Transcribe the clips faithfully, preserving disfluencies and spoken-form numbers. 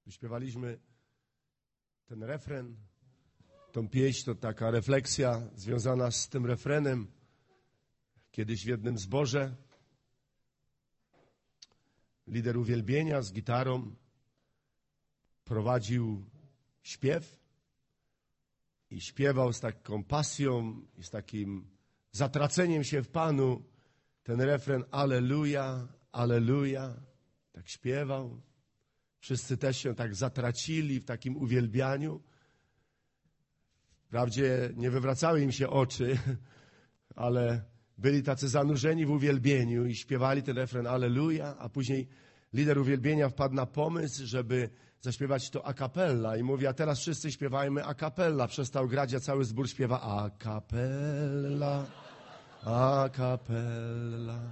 Śpiewaliśmy ten refren, tą pieśń, to taka refleksja związana z tym refrenem. Kiedyś w jednym zborze lider uwielbienia z gitarą prowadził śpiew i śpiewał z taką pasją i z takim zatraceniem się w Panu ten refren Alleluja, Alleluja. Tak śpiewał. Wszyscy też się tak zatracili w takim uwielbianiu. Wprawdzie nie wywracały im się oczy, ale byli tacy zanurzeni w uwielbieniu i śpiewali ten refren Alleluja, a później lider uwielbienia wpadł na pomysł, żeby zaśpiewać to a cappella i mówi, a teraz wszyscy śpiewajmy a cappella. Przestał grać, a cały zbór śpiewa a cappella, a cappella.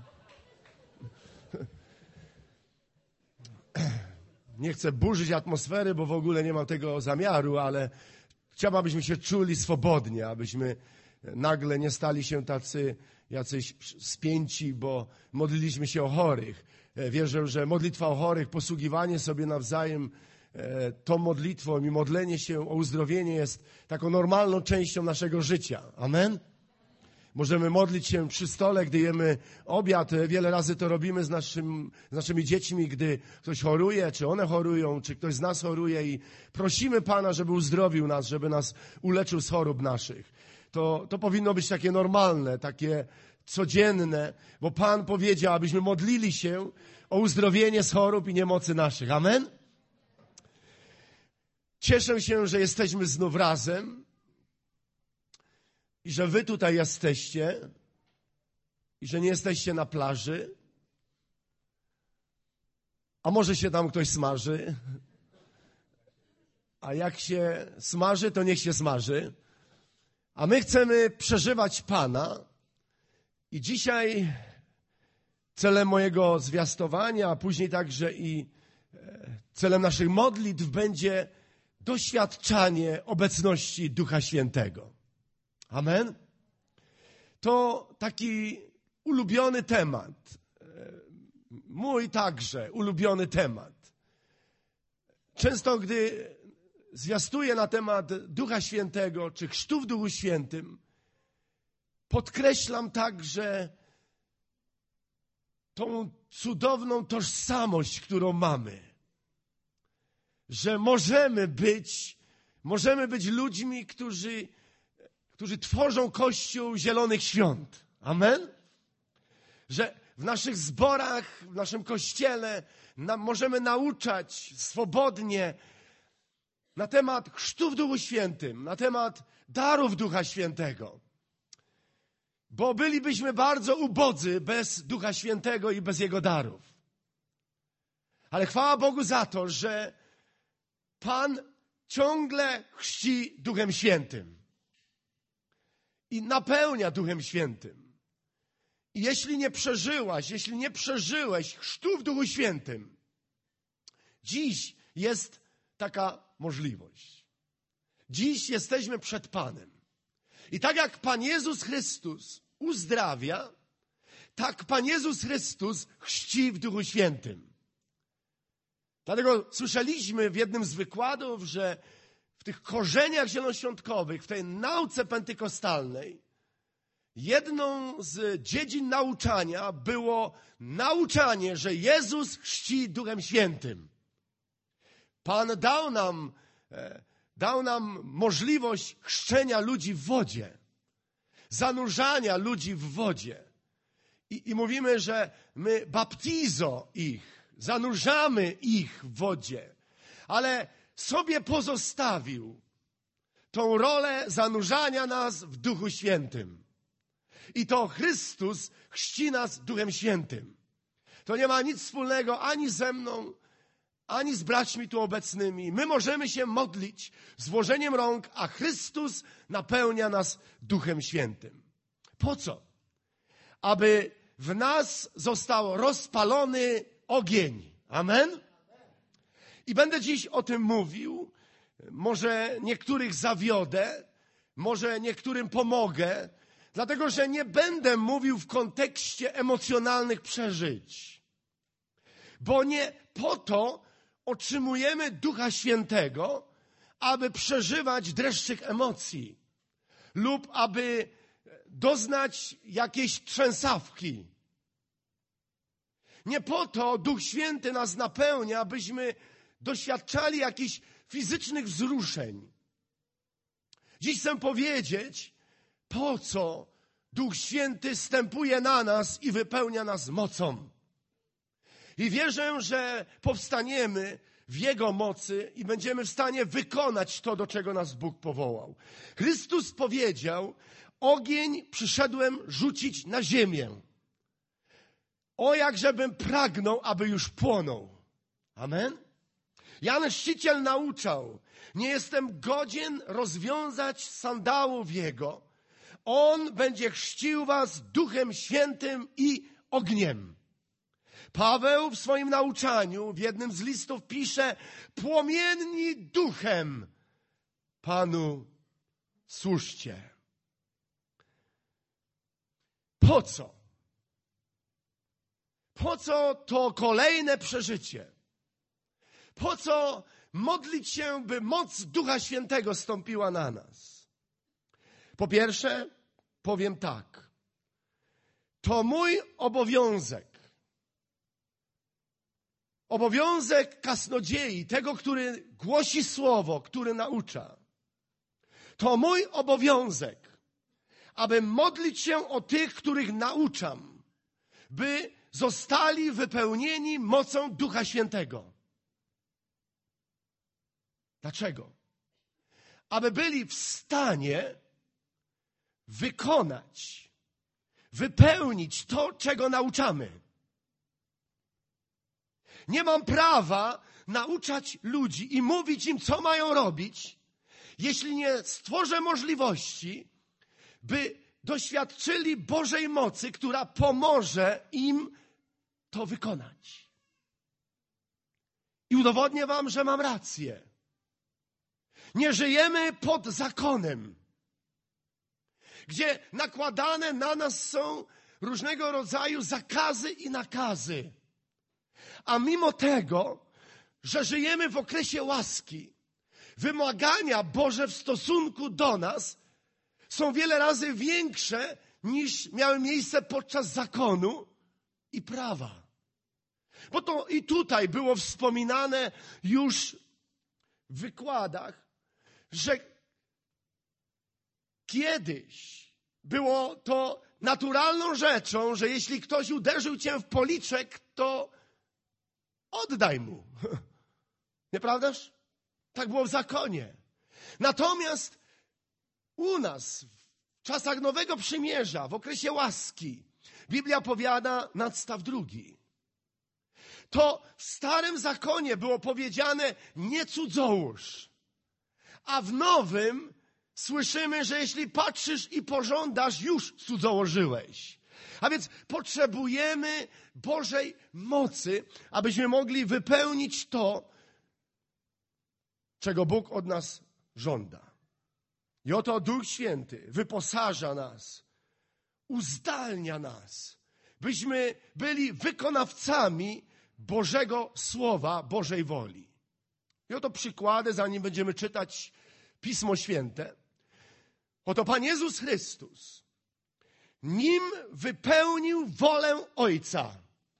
Nie chcę burzyć atmosfery, bo w ogóle nie mam tego zamiaru, ale chciałbym, abyśmy się czuli swobodnie, abyśmy nagle nie stali się tacy jacyś spięci, bo modliliśmy się o chorych. Wierzę, że modlitwa o chorych, posługiwanie sobie nawzajem tą modlitwą i modlenie się o uzdrowienie jest taką normalną częścią naszego życia. Amen? Możemy modlić się przy stole, gdy jemy obiad. Wiele razy to robimy z, naszym, z naszymi dziećmi, gdy ktoś choruje, czy one chorują, czy ktoś z nas choruje i prosimy Pana, żeby uzdrowił nas, żeby nas uleczył z chorób naszych. To, to powinno być takie normalne, takie codzienne, bo Pan powiedział, abyśmy modlili się o uzdrowienie z chorób i niemocy naszych. Amen? Cieszę się, że jesteśmy znów razem. I że wy tutaj jesteście i że nie jesteście na plaży, a może się tam ktoś smaży, a jak się smaży, to niech się smaży, a my chcemy przeżywać Pana i dzisiaj celem mojego zwiastowania, a później także i celem naszych modlitw będzie doświadczanie obecności Ducha Świętego. Amen? To taki ulubiony temat. Mój także ulubiony temat. Często, gdy zwiastuję na temat Ducha Świętego, czy chrztu w Duchu Świętym, podkreślam także tą cudowną tożsamość, którą mamy. Że możemy być, możemy być ludźmi, którzy którzy tworzą Kościół Zielonych Świąt. Amen? Że w naszych zborach, w naszym Kościele na, możemy nauczać swobodnie na temat chrztu w Duchu Świętym, na temat darów Ducha Świętego. Bo bylibyśmy bardzo ubodzy bez Ducha Świętego i bez Jego darów. Ale chwała Bogu za to, że Pan ciągle chrzci Duchem Świętym. I napełnia Duchem Świętym. I jeśli nie przeżyłaś, jeśli nie przeżyłeś chrztu w Duchu Świętym, dziś jest taka możliwość. Dziś jesteśmy przed Panem. I tak jak Pan Jezus Chrystus uzdrawia, tak Pan Jezus Chrystus chrzci w Duchu Świętym. Dlatego słyszeliśmy w jednym z wykładów, że w tych korzeniach zielonoświątkowych, w tej nauce pentykostalnej, jedną z dziedzin nauczania było nauczanie, że Jezus chrzci Duchem Świętym. Pan dał nam, dał nam możliwość chrzczenia ludzi w wodzie, zanurzania ludzi w wodzie. I, i mówimy, że my baptizo ich, zanurzamy ich w wodzie, ale sobie pozostawił tą rolę zanurzania nas w Duchu Świętym. I to Chrystus chrzci nas Duchem Świętym. To nie ma nic wspólnego ani ze mną, ani z braćmi tu obecnymi. My możemy się modlić z włożeniem rąk, a Chrystus napełnia nas Duchem Świętym. Po co? Aby w nas został rozpalony ogień. Amen? I będę dziś o tym mówił. Może niektórych zawiodę, może niektórym pomogę, dlatego że nie będę mówił w kontekście emocjonalnych przeżyć. Bo nie po to otrzymujemy Ducha Świętego, aby przeżywać dreszczyk emocji lub aby doznać jakiejś trzęsawki. Nie po to Duch Święty nas napełnia, abyśmy doświadczali jakichś fizycznych wzruszeń. Dziś chcę powiedzieć, po co Duch Święty stępuje na nas i wypełnia nas mocą. I wierzę, że powstaniemy w Jego mocy i będziemy w stanie wykonać to, do czego nas Bóg powołał. Chrystus powiedział, ogień przyszedłem rzucić na ziemię. O, jakżebym pragnął, aby już płonął. Amen? Jan Chrzciciel nauczał, nie jestem godzien rozwiązać sandałów Jego. On będzie chrzcił was Duchem Świętym i ogniem. Paweł w swoim nauczaniu w jednym z listów pisze, płomienni duchem Panu służcie. Po co? Po co to kolejne przeżycie? Po co modlić się, by moc Ducha Świętego stąpiła na nas? Po pierwsze, powiem tak. To mój obowiązek. Obowiązek kaznodziei, tego, który głosi słowo, który naucza. To mój obowiązek, aby modlić się o tych, których nauczam, by zostali wypełnieni mocą Ducha Świętego. Dlaczego? Aby byli w stanie wykonać, wypełnić to, czego nauczamy. Nie mam prawa nauczać ludzi i mówić im, co mają robić, jeśli nie stworzę możliwości, by doświadczyli Bożej mocy, która pomoże im to wykonać. I udowodnię wam, że mam rację. Nie żyjemy pod zakonem, gdzie nakładane na nas są różnego rodzaju zakazy i nakazy. A mimo tego, że żyjemy w okresie łaski, wymagania Boże w stosunku do nas są wiele razy większe niż miały miejsce podczas zakonu i prawa. Bo to i tutaj było wspominane już w wykładach, że kiedyś było to naturalną rzeczą, że jeśli ktoś uderzył cię w policzek, to oddaj mu. Nieprawdaż? Tak było w zakonie. Natomiast u nas, w czasach Nowego Przymierza, w okresie łaski, Biblia powiada nadstaw drugi. To w Starym Zakonie było powiedziane nie cudzołóż. A w Nowym słyszymy, że jeśli patrzysz i pożądasz, już cudzołożyłeś. A więc potrzebujemy Bożej mocy, abyśmy mogli wypełnić to, czego Bóg od nas żąda. I oto Duch Święty wyposaża nas, uzdalnia nas, byśmy byli wykonawcami Bożego Słowa, Bożej woli. I oto przykłady, zanim będziemy czytać Pismo Święte. Oto Pan Jezus Chrystus, nim wypełnił wolę Ojca,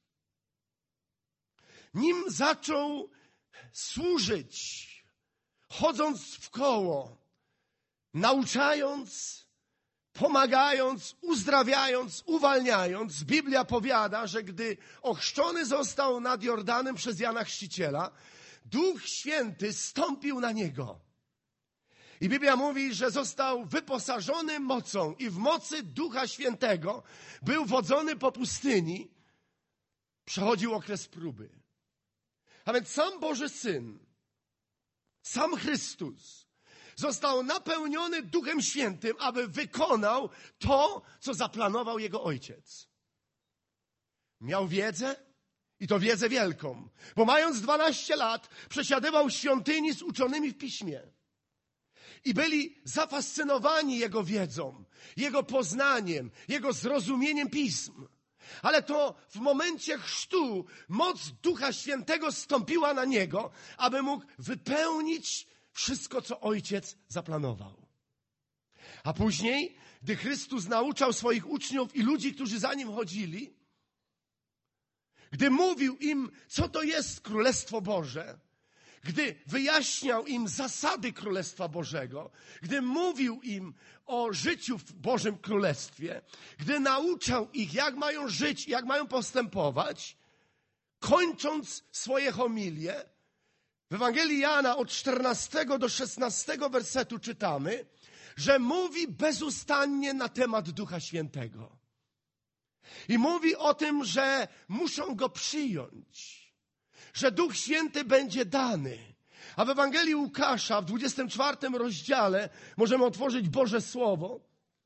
nim zaczął służyć, chodząc w koło, nauczając, pomagając, uzdrawiając, uwalniając, Biblia powiada, że gdy ochrzczony został nad Jordanem przez Jana Chrzciciela, Duch Święty stąpił na Niego. I Biblia mówi, że został wyposażony mocą i w mocy Ducha Świętego był wodzony po pustyni, przechodził okres próby. A więc sam Boży Syn, sam Chrystus został napełniony Duchem Świętym, aby wykonał to, co zaplanował Jego Ojciec. Miał wiedzę i to wiedzę wielką, bo mając dwanaście lat przesiadywał świątyni z uczonymi w Piśmie. I byli zafascynowani Jego wiedzą, Jego poznaniem, Jego zrozumieniem Pism. Ale to w momencie chrztu moc Ducha Świętego zstąpiła na niego, aby mógł wypełnić wszystko, co Ojciec zaplanował. A później, gdy Chrystus nauczał swoich uczniów i ludzi, którzy za Nim chodzili, gdy mówił im, co to jest Królestwo Boże, gdy wyjaśniał im zasady Królestwa Bożego, gdy mówił im o życiu w Bożym Królestwie, gdy nauczał ich, jak mają żyć, jak mają postępować, kończąc swoje homilie, w Ewangelii Jana od czternastego do szesnastego wersetu czytamy, że mówi bezustannie na temat Ducha Świętego. I mówi o tym, że muszą Go przyjąć, że Duch Święty będzie dany. A w Ewangelii Łukasza w dwudziestym czwartym rozdziale możemy otworzyć Boże Słowo.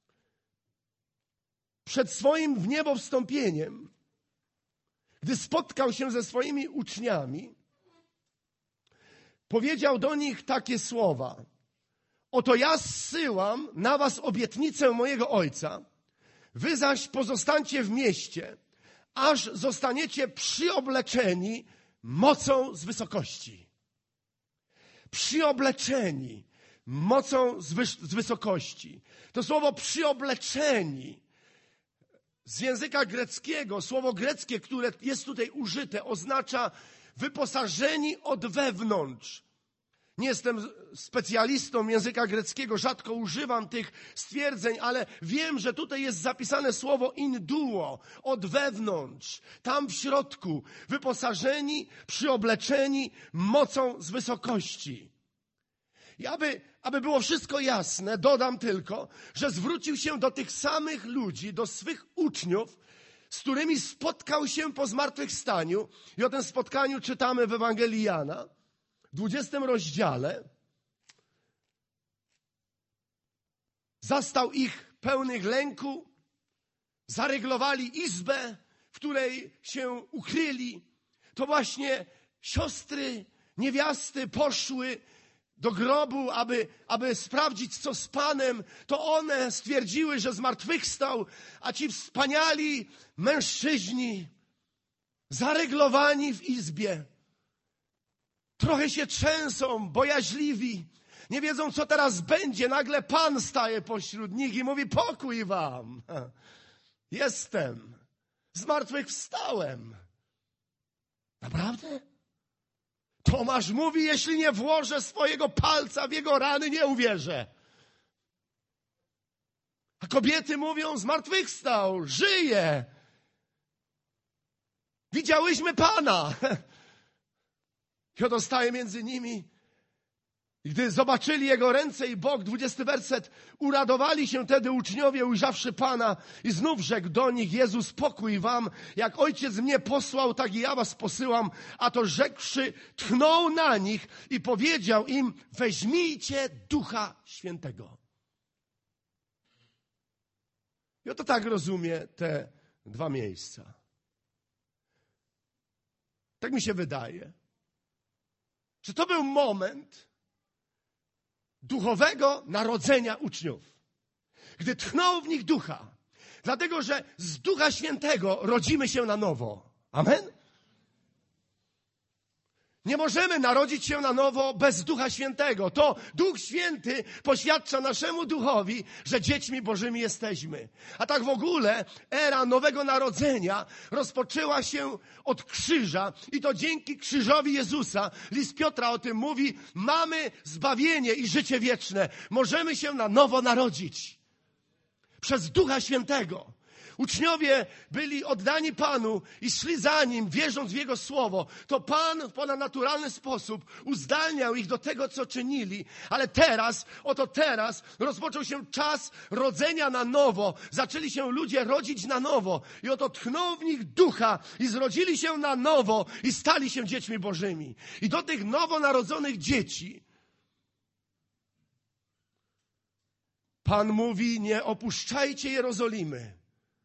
Przed swoim w niebo wstąpieniem, gdy spotkał się ze swoimi uczniami, powiedział do nich takie słowa. Oto ja zsyłam na was obietnicę mojego Ojca, wy zaś pozostańcie w mieście, aż zostaniecie przyobleczeni mocą z wysokości. Przyobleczeni mocą z, wys- z wysokości. To słowo przyobleczeni z języka greckiego, słowo greckie, które jest tutaj użyte, oznacza wyposażeni od wewnątrz. Nie jestem specjalistą języka greckiego, rzadko używam tych stwierdzeń, ale wiem, że tutaj jest zapisane słowo induo, od wewnątrz, tam w środku, wyposażeni, przyobleczeni mocą z wysokości. I aby, aby było wszystko jasne, dodam tylko, że zwrócił się do tych samych ludzi, do swych uczniów, z którymi spotkał się po zmartwychwstaniu. I o tym spotkaniu czytamy w Ewangelii Jana. W dwudziestym rozdziale zastał ich pełnych lęku, zaryglowali izbę, w której się ukryli. To właśnie siostry, niewiasty poszły do grobu, aby, aby sprawdzić, co z Panem. To one stwierdziły, że zmartwychwstał, a ci wspaniali mężczyźni zaryglowani w izbie trochę się trzęsą, bojaźliwi, nie wiedzą, co teraz będzie. Nagle Pan staje pośród nich i mówi, pokój wam. Jestem. Zmartwychwstałem. Naprawdę? Tomasz mówi, jeśli nie włożę swojego palca w jego rany, nie uwierzę. A kobiety mówią, zmartwychwstał, żyje. Widziałyśmy Pana. I oto staje między nimi. I gdy zobaczyli Jego ręce i bok, dwudziesty werset, uradowali się wtedy uczniowie, ujrzawszy Pana, i znów rzekł do nich, Jezus, pokój wam, jak Ojciec mnie posłał, tak i ja was posyłam. A to rzekłszy, tchnął na nich i powiedział im, weźmijcie Ducha Świętego. I oto tak rozumie te dwa miejsca. Tak mi się wydaje. Czy to był moment duchowego narodzenia uczniów, gdy tchnął w nich ducha, dlatego że z Ducha Świętego rodzimy się na nowo. Amen? Nie możemy narodzić się na nowo bez Ducha Świętego. To Duch Święty poświadcza naszemu duchowi, że dziećmi Bożymi jesteśmy. A tak w ogóle era nowego narodzenia rozpoczęła się od krzyża i to dzięki krzyżowi Jezusa. List Piotra o tym mówi. Mamy zbawienie i życie wieczne. Możemy się na nowo narodzić. Przez Ducha Świętego. Uczniowie byli oddani Panu i szli za Nim, wierząc w Jego Słowo. To Pan w ponadnaturalny sposób uzdalniał ich do tego, co czynili. Ale teraz, oto teraz, rozpoczął się czas rodzenia na nowo. Zaczęli się ludzie rodzić na nowo. I oto tchnął w nich ducha i zrodzili się na nowo i stali się dziećmi Bożymi. I do tych nowonarodzonych dzieci Pan mówi, nie opuszczajcie Jerozolimy.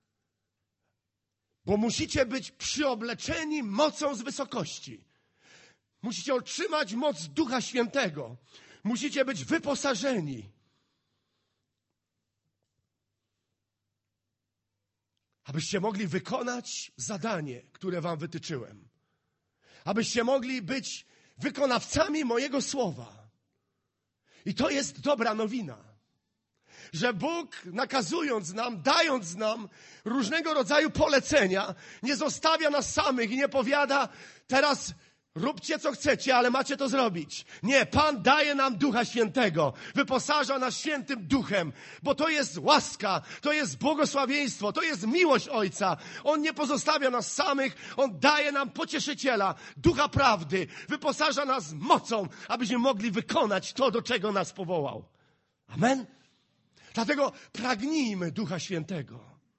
Bo musicie być przyobleczeni mocą z wysokości. Musicie otrzymać moc Ducha Świętego. Musicie być wyposażeni. abyście mogli wykonać zadanie, które wam wytyczyłem. Abyście mogli być wykonawcami mojego słowa. I to jest dobra nowina. Że Bóg, nakazując nam, dając nam różnego rodzaju polecenia, nie zostawia nas samych i nie powiada, teraz róbcie co chcecie, ale macie to zrobić. Nie, Pan daje nam Ducha Świętego, wyposaża nas Świętym Duchem, bo to jest łaska, to jest błogosławieństwo, to jest miłość Ojca. On nie pozostawia nas samych, On daje nam Pocieszyciela, Ducha Prawdy, wyposaża nas mocą, abyśmy mogli wykonać to, do czego nas powołał. Amen? Dlatego pragnijmy Ducha Świętego.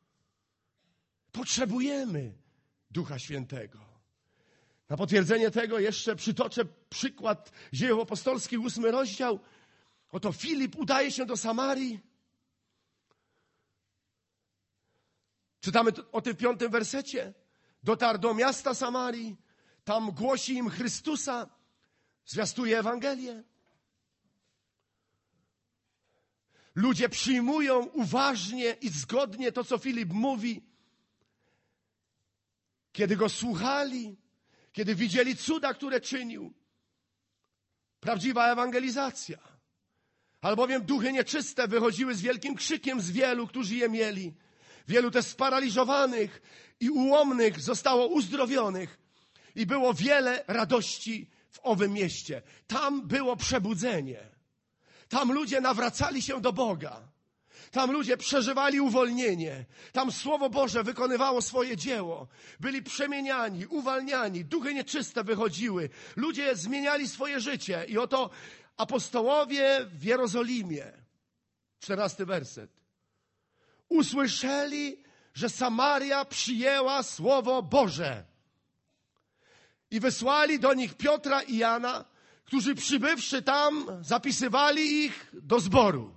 Potrzebujemy Ducha Świętego. Na potwierdzenie tego jeszcze przytoczę przykład Dziejów Apostolskich, ósmy rozdział. Oto Filip udaje się do Samarii. Czytamy o tym w piątym wersecie. Dotarł do miasta Samarii. Tam głosi im Chrystusa. Zwiastuje Ewangelię. Ludzie przyjmują uważnie i zgodnie to, co Filip mówi. Kiedy go słuchali, kiedy widzieli cuda, które czynił. Prawdziwa ewangelizacja. Albowiem duchy nieczyste wychodziły z wielkim krzykiem z wielu, którzy je mieli. Wielu też sparaliżowanych i ułomnych zostało uzdrowionych. I było wiele radości w owym mieście. Tam było przebudzenie. Tam ludzie nawracali się do Boga. Tam ludzie przeżywali uwolnienie. Tam Słowo Boże wykonywało swoje dzieło. Byli przemieniani, uwalniani. Duchy nieczyste wychodziły. Ludzie zmieniali swoje życie. I oto apostołowie w Jerozolimie. Czternasty werset. Usłyszeli, że Samaria przyjęła Słowo Boże. I wysłali do nich Piotra i Jana, którzy przybywszy tam, zapisywali ich do zboru.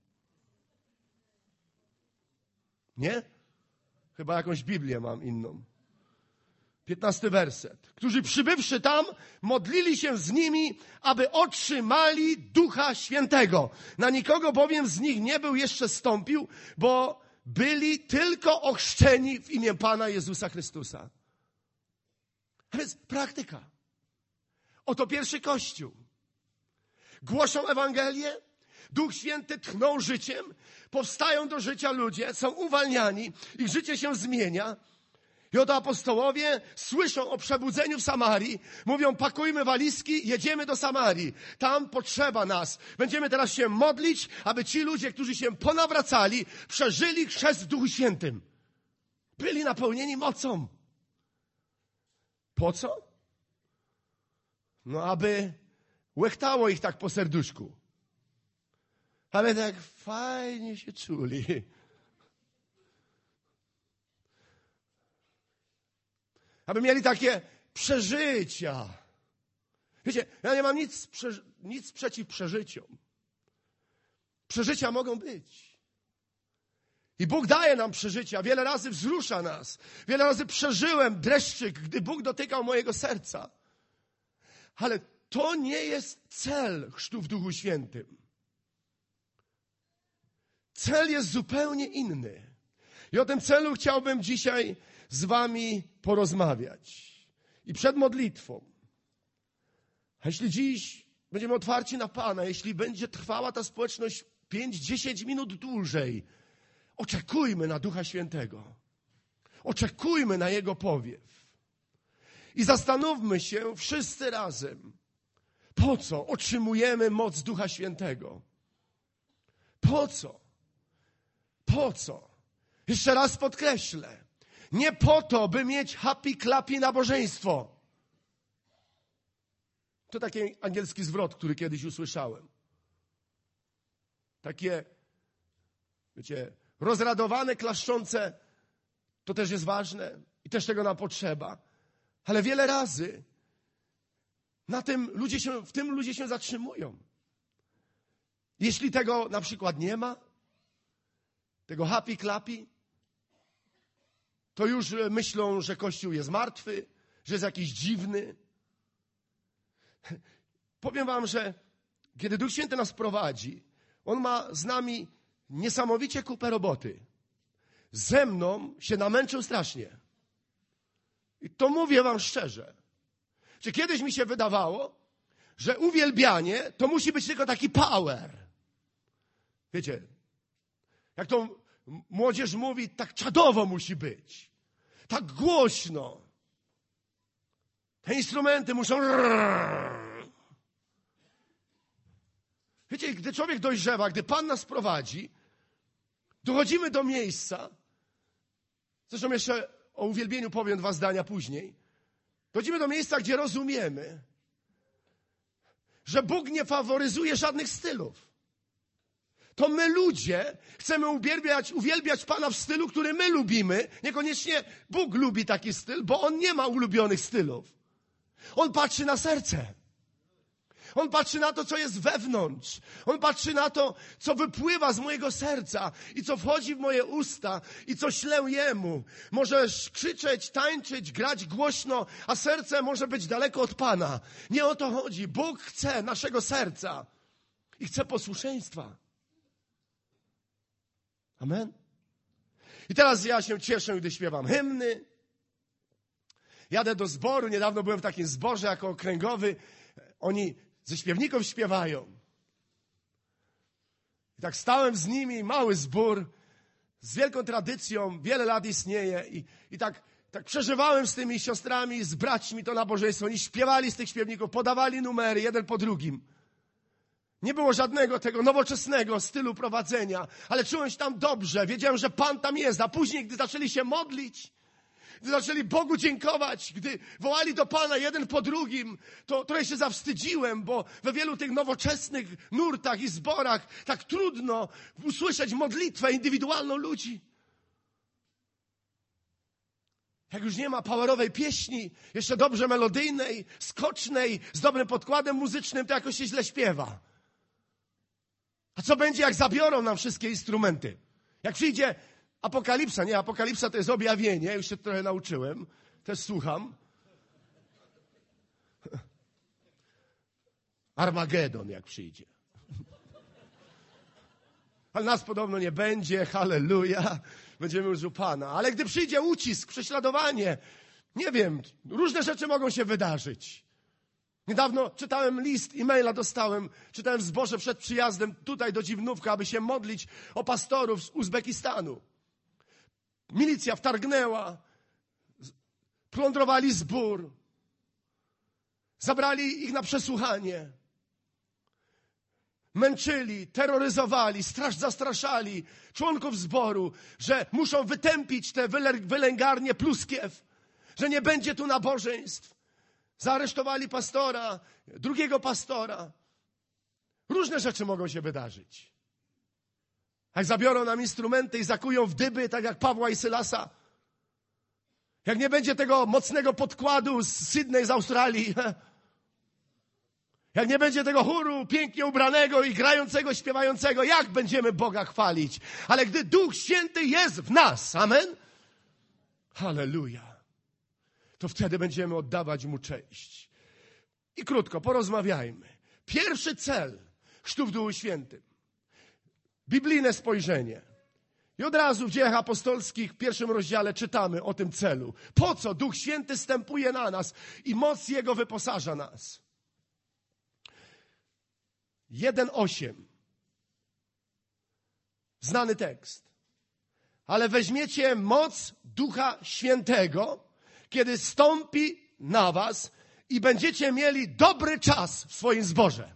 Nie? Chyba jakąś Biblię mam inną. Piętnasty werset. Którzy przybywszy tam, modlili się z nimi, aby otrzymali Ducha Świętego. Na nikogo bowiem z nich nie był jeszcze zstąpił, bo byli tylko ochrzczeni w imię Pana Jezusa Chrystusa. A więc praktyka. Oto pierwszy Kościół. Głoszą Ewangelię, Duch Święty tchnął życiem, powstają do życia ludzie, są uwalniani, ich życie się zmienia. I oto apostołowie słyszą o przebudzeniu w Samarii, mówią, pakujmy walizki, jedziemy do Samarii. Tam potrzeba nas. Będziemy teraz się modlić, aby ci ludzie, którzy się ponawracali, przeżyli chrzest w Duchu Świętym. Byli napełnieni mocą. Po co? No, aby łechtało ich tak po serduszku. Ale tak fajnie się czuli. Aby mieli takie przeżycia. Wiecie, ja nie mam nic, nic przeciw przeżyciom. Przeżycia mogą być. I Bóg daje nam przeżycia. Wiele razy wzrusza nas. Wiele razy przeżyłem dreszczyk, gdy Bóg dotykał mojego serca. Ale to nie jest cel chrztu w Duchu Świętym. Cel jest zupełnie inny. I o tym celu chciałbym dzisiaj z wami porozmawiać. I przed modlitwą. A jeśli dziś będziemy otwarci na Pana, jeśli będzie trwała ta społeczność pięć dziesięć minut dłużej, oczekujmy na Ducha Świętego. Oczekujmy na Jego powiew. I zastanówmy się wszyscy razem, po co otrzymujemy moc Ducha Świętego. Po co? Po co? Jeszcze raz podkreślę. Nie po to, by mieć happy clappy nabożeństwo. To taki angielski zwrot, który kiedyś usłyszałem. Takie, wiecie, rozradowane, klaszczące, to też jest ważne i też tego nam potrzeba. Ale wiele razy na tym ludzie się, w tym ludzie się zatrzymują. Jeśli tego na przykład nie ma, tego happy clappy, to już myślą, że Kościół jest martwy, że jest jakiś dziwny. Powiem wam, że kiedy Duch Święty nas prowadzi, On ma z nami niesamowicie kupę roboty. ze mną się namęczył strasznie. I to mówię wam szczerze. Czy kiedyś mi się wydawało, że uwielbianie to musi być tylko taki power. Wiecie, jak to młodzież mówi, tak czadowo musi być. Tak głośno. Te instrumenty muszą... Wiecie, gdy człowiek dojrzewa, gdy Pan nas prowadzi, dochodzimy do miejsca, zresztą jeszcze o uwielbieniu powiem dwa zdania później, dochodzimy do miejsca, gdzie rozumiemy, że Bóg nie faworyzuje żadnych stylów. To my ludzie chcemy uwielbiać, uwielbiać Pana w stylu, który my lubimy. Niekoniecznie Bóg lubi taki styl, bo On nie ma ulubionych stylów. On patrzy na serce. On patrzy na to, co jest wewnątrz. On patrzy na to, co wypływa z mojego serca i co wchodzi w moje usta i co ślę Jemu. Możesz krzyczeć, tańczyć, grać głośno, a serce może być daleko od Pana. Nie o to chodzi. Bóg chce naszego serca i chce posłuszeństwa. Amen. I teraz ja się cieszę, gdy śpiewam hymny. Jadę do zboru. Niedawno byłem w takim zborze jako okręgowy. Oni ze śpiewników śpiewają. I tak stałem z nimi, mały zbór, z wielką tradycją, wiele lat istnieje. I, i tak, tak przeżywałem z tymi siostrami, z braćmi to nabożeństwo. Oni śpiewali z tych śpiewników, podawali numery, jeden po drugim. Nie było żadnego tego nowoczesnego stylu prowadzenia, ale czułem się tam dobrze. Wiedziałem, że Pan tam jest. A później, gdy zaczęli się modlić, gdy zaczęli Bogu dziękować, gdy wołali do Pana jeden po drugim, to trochę się zawstydziłem, bo we wielu tych nowoczesnych nurtach i zborach tak trudno usłyszeć modlitwę indywidualną ludzi. Jak już nie ma powerowej pieśni, jeszcze dobrze melodyjnej, skocznej, z dobrym podkładem muzycznym, to jakoś się źle śpiewa. A co będzie, jak zabiorą nam wszystkie instrumenty? Jak przyjdzie Apokalipsa, nie, Apokalipsa to jest objawienie, już się trochę nauczyłem, też słucham. Armagedon, jak przyjdzie. Ale nas podobno nie będzie, halleluja, będziemy już u Pana. Ale gdy przyjdzie ucisk, prześladowanie, nie wiem, różne rzeczy mogą się wydarzyć. Niedawno czytałem list, e-maila dostałem, czytałem w zborze przed przyjazdem tutaj do Dziwnówka, aby się modlić o pastorów z Uzbekistanu. Milicja wtargnęła, plądrowali zbór, zabrali ich na przesłuchanie, męczyli, terroryzowali, straż zastraszali członków zboru, że muszą wytępić te wylęgarnie pluskiew, że nie będzie tu nabożeństw. Zaaresztowali pastora, drugiego pastora. Różne rzeczy mogą się wydarzyć. Jak zabiorą nam instrumenty i zakują w dyby, tak jak Pawła i Sylasa. Jak nie będzie tego mocnego podkładu z Sydney, z Australii. Jak nie będzie tego chóru pięknie ubranego i grającego, śpiewającego, jak będziemy Boga chwalić? Ale gdy Duch Święty jest w nas, amen? Halleluja. To wtedy będziemy oddawać Mu cześć. I krótko, porozmawiajmy. Pierwszy cel chrztu w Duchu Świętym. Biblijne spojrzenie. I od razu w Dziejach Apostolskich w pierwszym rozdziale czytamy o tym celu. Po co Duch Święty stępuje na nas i moc Jego wyposaża nas? jeden osiem. Znany tekst. Ale weźmiecie moc Ducha Świętego, kiedy stąpi na was i będziecie mieli dobry czas w swoim zborze.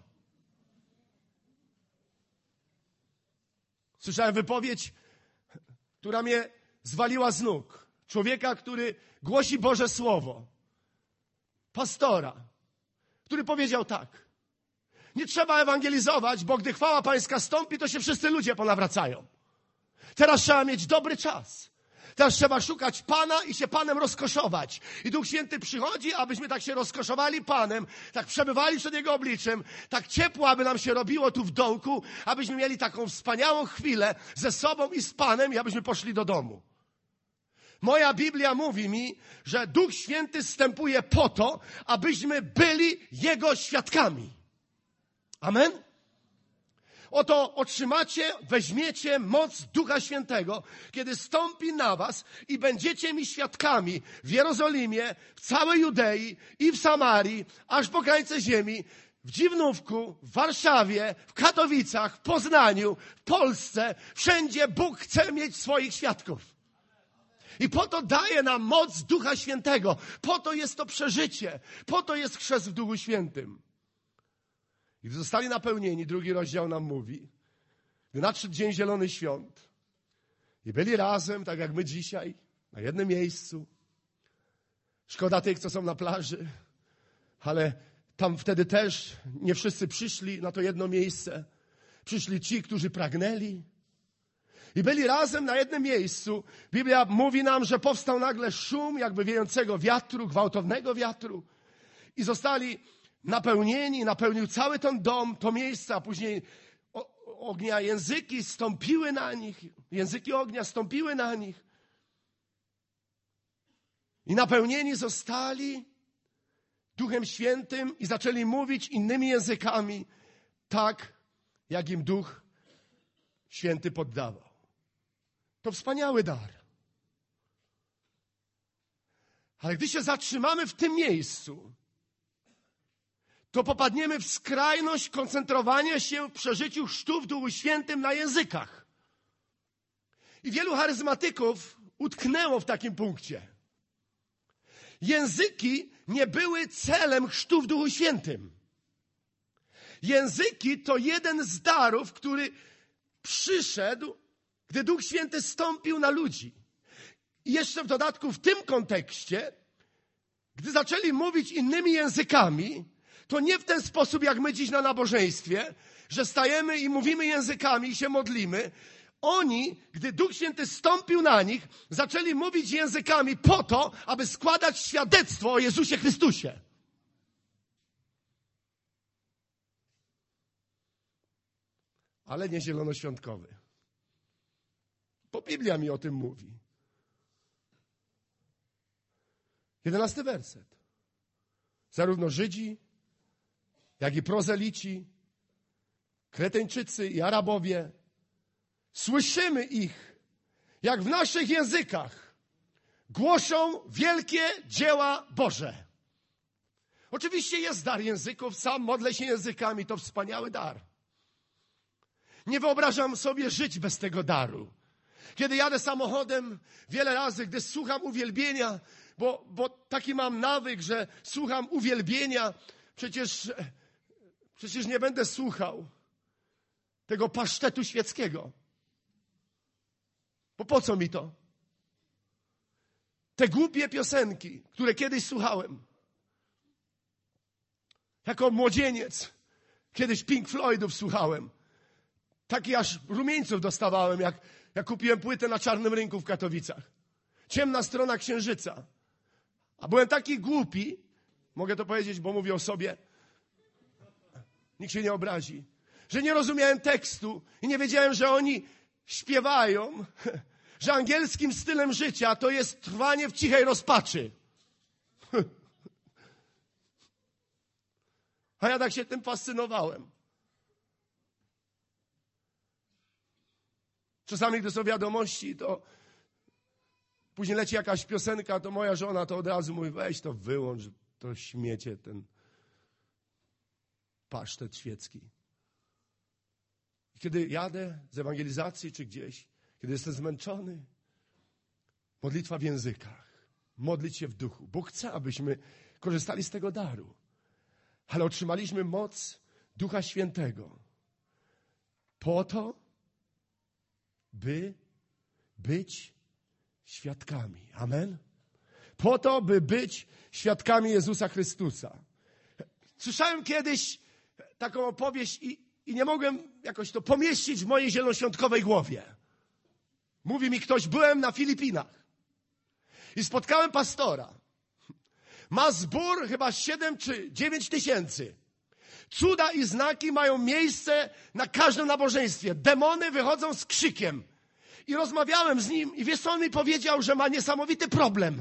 Słyszałem wypowiedź, która mnie zwaliła z nóg. Człowieka, który głosi Boże Słowo. Pastora, który powiedział tak. Nie trzeba ewangelizować, bo gdy chwała Pańska stąpi, to się wszyscy ludzie ponawracają. Teraz trzeba mieć dobry czas. Teraz trzeba szukać Pana i się Panem rozkoszować. I Duch Święty przychodzi, abyśmy tak się rozkoszowali Panem, tak przebywali przed Jego obliczem, tak ciepło, aby nam się robiło tu w dołku, abyśmy mieli taką wspaniałą chwilę ze sobą i z Panem i abyśmy poszli do domu. Moja Biblia mówi mi, że Duch Święty zstępuje po to, abyśmy byli Jego świadkami. Amen? Oto otrzymacie, weźmiecie moc Ducha Świętego, kiedy stąpi na was i będziecie mi świadkami w Jerozolimie, w całej Judei i w Samarii, aż po krańce ziemi, w Dziwnówku, w Warszawie, w Katowicach, w Poznaniu, w Polsce. Wszędzie Bóg chce mieć swoich świadków. I po to daje nam moc Ducha Świętego. Po to jest to przeżycie. Po to jest chrzest w Duchu Świętym. I gdy zostali napełnieni, drugi rozdział nam mówi, gdy nadszedł Dzień Zielonych Świąt i byli razem, tak jak my dzisiaj, na jednym miejscu. Szkoda tych, co są na plaży, ale tam wtedy też nie wszyscy przyszli na to jedno miejsce. Przyszli ci, którzy pragnęli. I byli razem na jednym miejscu. Biblia mówi nam, że powstał nagle szum jakby wiejącego wiatru, gwałtownego wiatru. I zostali napełnieni, napełnił cały ten dom, to miejsce, a później ognia języki stąpiły na nich. Języki ognia stąpiły na nich. I napełnieni zostali Duchem Świętym i zaczęli mówić innymi językami, tak jak im Duch Święty poddawał. To wspaniały dar. Ale gdy się zatrzymamy w tym miejscu, to popadniemy w skrajność koncentrowania się w przeżyciu chrztu w Duchu Świętym na językach. I wielu charyzmatyków utknęło w takim punkcie. Języki nie były celem chrztu w Duchu Świętym. Języki to jeden z darów, który przyszedł, gdy Duch Święty stąpił na ludzi. I jeszcze w dodatku w tym kontekście, gdy zaczęli mówić innymi językami, to nie w ten sposób, jak my dziś na nabożeństwie, że stajemy i mówimy językami i się modlimy. Oni, gdy Duch Święty stąpił na nich, zaczęli mówić językami po to, aby składać świadectwo o Jezusie Chrystusie. Ale nie zielonoświątkowy. Bo Biblia mi o tym mówi. Jedenasty werset. Zarówno Żydzi, jak i prozelici, Kreteńczycy i Arabowie, słyszymy ich, jak w naszych językach głoszą wielkie dzieła Boże. Oczywiście jest dar języków, sam modlę się językami, to wspaniały dar. Nie wyobrażam sobie żyć bez tego daru. Kiedy jadę samochodem, wiele razy, gdy słucham uwielbienia, bo, bo taki mam nawyk, że słucham uwielbienia, przecież, przecież nie będę słuchał tego pasztetu świeckiego. Bo po co mi to? Te głupie piosenki, które kiedyś słuchałem. Jako młodzieniec kiedyś Pink Floydów słuchałem. Taki aż rumieńców dostawałem, jak, jak kupiłem płytę na czarnym rynku w Katowicach. Ciemna strona księżyca. A byłem taki głupi, mogę to powiedzieć, bo mówię o sobie, nikt się nie obrazi, że nie rozumiałem tekstu i nie wiedziałem, że oni śpiewają, że angielskim stylem życia to jest trwanie w cichej rozpaczy. A ja tak się tym fascynowałem. Czasami, gdy są wiadomości, to później leci jakaś piosenka, to moja żona to od razu mówi, weź to wyłącz, to śmiecie, ten pasztet świecki. I kiedy jadę z ewangelizacji czy gdzieś, kiedy jestem zmęczony, modlitwa w językach, modlić się w duchu. Bóg chce, abyśmy korzystali z tego daru. Ale otrzymaliśmy moc Ducha Świętego po to, by być świadkami. Amen? Po to, by być świadkami Jezusa Chrystusa. Słyszałem kiedyś taką opowieść i, i nie mogłem jakoś to pomieścić w mojej zielonoświątkowej głowie. Mówi mi ktoś, byłem na Filipinach i spotkałem pastora. Ma zbór chyba siedem czy dziewięć tysięcy. Cuda i znaki mają miejsce na każdym nabożeństwie. Demony wychodzą z krzykiem. I rozmawiałem z nim i wiesz co on mi powiedział, że ma niesamowity problem.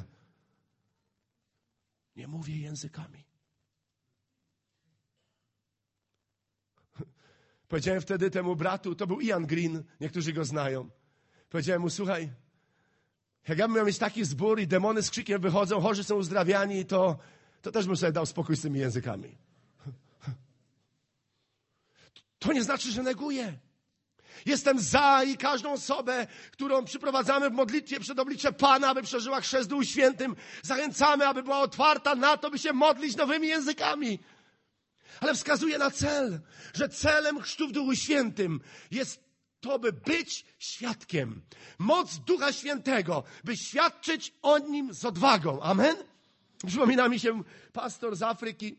Nie mówię językami. Powiedziałem wtedy temu bratu, to był Ian Green, niektórzy go znają. Powiedziałem mu, słuchaj, jak ja bym miał mieć taki zbór i demony z krzykiem wychodzą, chorzy są uzdrawiani, to, to też bym sobie dał spokój z tymi językami. To nie znaczy, że neguję. Jestem za i każdą osobę, którą przyprowadzamy w modlitwie przed oblicze Pana, aby przeżyła chrzest w Duchu Świętym, zachęcamy, aby była otwarta na to, by się modlić nowymi językami. Ale wskazuje na cel, że celem chrztu w Duchu Świętym jest to, by być świadkiem. Moc Ducha Świętego, by świadczyć o Nim z odwagą. Amen? Przypomina mi się pastor z Afryki.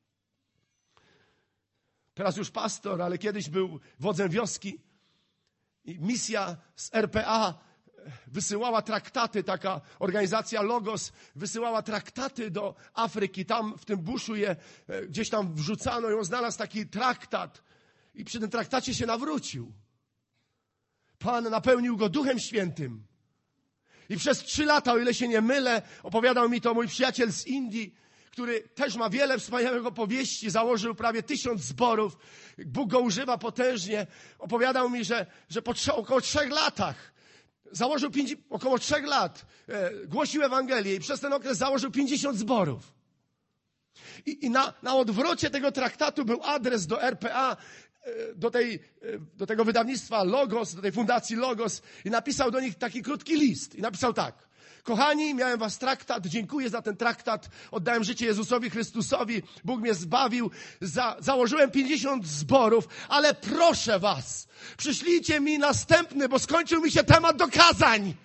Teraz już pastor, ale kiedyś był wodzem wioski. I misja z R P A wysyłała traktaty, taka organizacja Logos wysyłała traktaty do Afryki. Tam w tym buszu je gdzieś tam wrzucano i on znalazł taki traktat i przy tym traktacie się nawrócił. Pan napełnił go Duchem Świętym. I przez trzy lata, o ile się nie mylę, opowiadał mi to mój przyjaciel z Indii, który też ma wiele wspaniałych opowieści, założył prawie tysiąc zborów. Bóg go używa potężnie. Opowiadał mi, że, że po trze- około trzech latach założył pięć, około trzech lat, e, głosił Ewangelię i przez ten okres założył pięćdziesiąt zborów. I, i na, na odwrocie tego traktatu był adres do R P A, e, do, tej, e, do tego wydawnictwa Logos, do tej fundacji Logos i napisał do nich taki krótki list. I napisał tak. Kochani, miałem was traktat, dziękuję za ten traktat, oddałem życie Jezusowi Chrystusowi, Bóg mnie zbawił, za, założyłem pięćdziesiąt zborów, ale proszę was, przyślijcie mi następny, bo skończył mi się temat do kazań.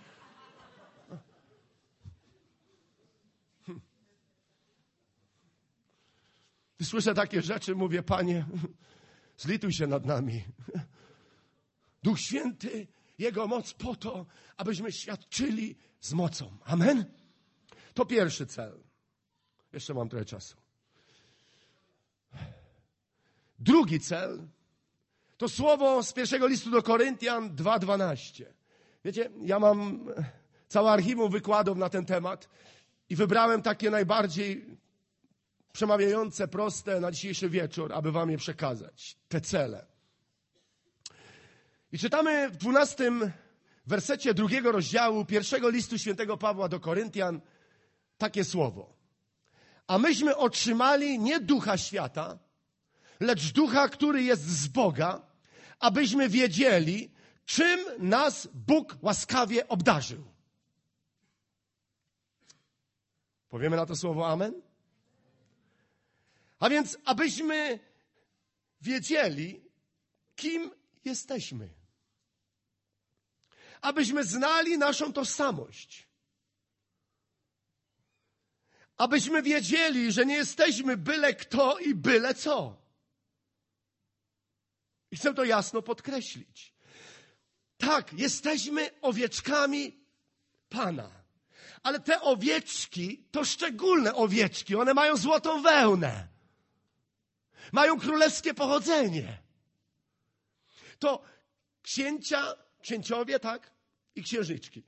I słyszę takie rzeczy, mówię, Panie, zlituj się nad nami. Duch Święty, Jego moc po to, abyśmy świadczyli z mocą. Amen? To pierwszy cel. Jeszcze mam trochę czasu. Drugi cel to słowo z pierwszego listu do Koryntian dwa dwanaście. Wiecie, ja mam całe archiwum wykładów na ten temat i wybrałem takie najbardziej przemawiające, proste na dzisiejszy wieczór, aby wam je przekazać. Te cele. I czytamy w dwunastym wersecie drugiego rozdziału pierwszego listu świętego Pawła do Koryntian takie słowo. A myśmy otrzymali nie ducha świata, lecz ducha, który jest z Boga, abyśmy wiedzieli, czym nas Bóg łaskawie obdarzył. Powiemy na to słowo amen? A więc, abyśmy wiedzieli, kim jesteśmy. Abyśmy znali naszą tożsamość. Abyśmy wiedzieli, że nie jesteśmy byle kto i byle co. I chcę to jasno podkreślić. Tak, jesteśmy owieczkami Pana. Ale te owieczki to szczególne owieczki. One mają złotą wełnę. Mają królewskie pochodzenie. To księcia, księciowie, tak? I księżniczki.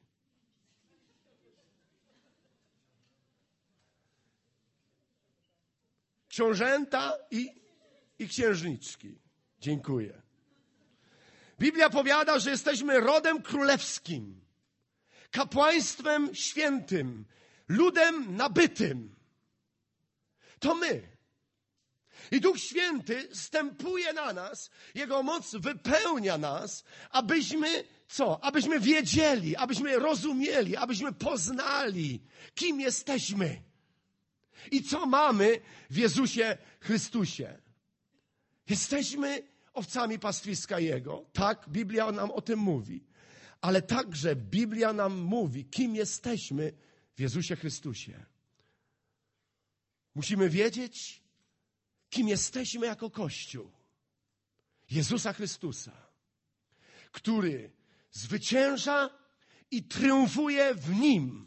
Książęta i, i księżniczki. Dziękuję. Biblia powiada, że jesteśmy rodem królewskim, kapłaństwem świętym, ludem nabytym. To my. I Duch Święty zstępuje na nas, Jego moc wypełnia nas, abyśmy co? Abyśmy wiedzieli, abyśmy rozumieli, abyśmy poznali, kim jesteśmy i co mamy w Jezusie Chrystusie. Jesteśmy owcami pastwiska Jego. Tak, Biblia nam o tym mówi. Ale także Biblia nam mówi, kim jesteśmy w Jezusie Chrystusie. Musimy wiedzieć, kim jesteśmy jako Kościół Jezusa Chrystusa, który zwycięża i triumfuje w Nim.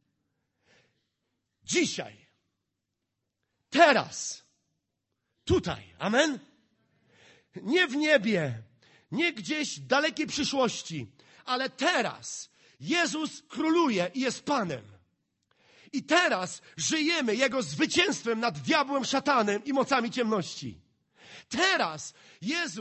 Dzisiaj, teraz, tutaj. Amen? Nie w niebie, nie gdzieś w dalekiej przyszłości, ale teraz Jezus króluje i jest Panem. I teraz żyjemy Jego zwycięstwem nad diabłem, szatanem i mocami ciemności. Teraz Jezus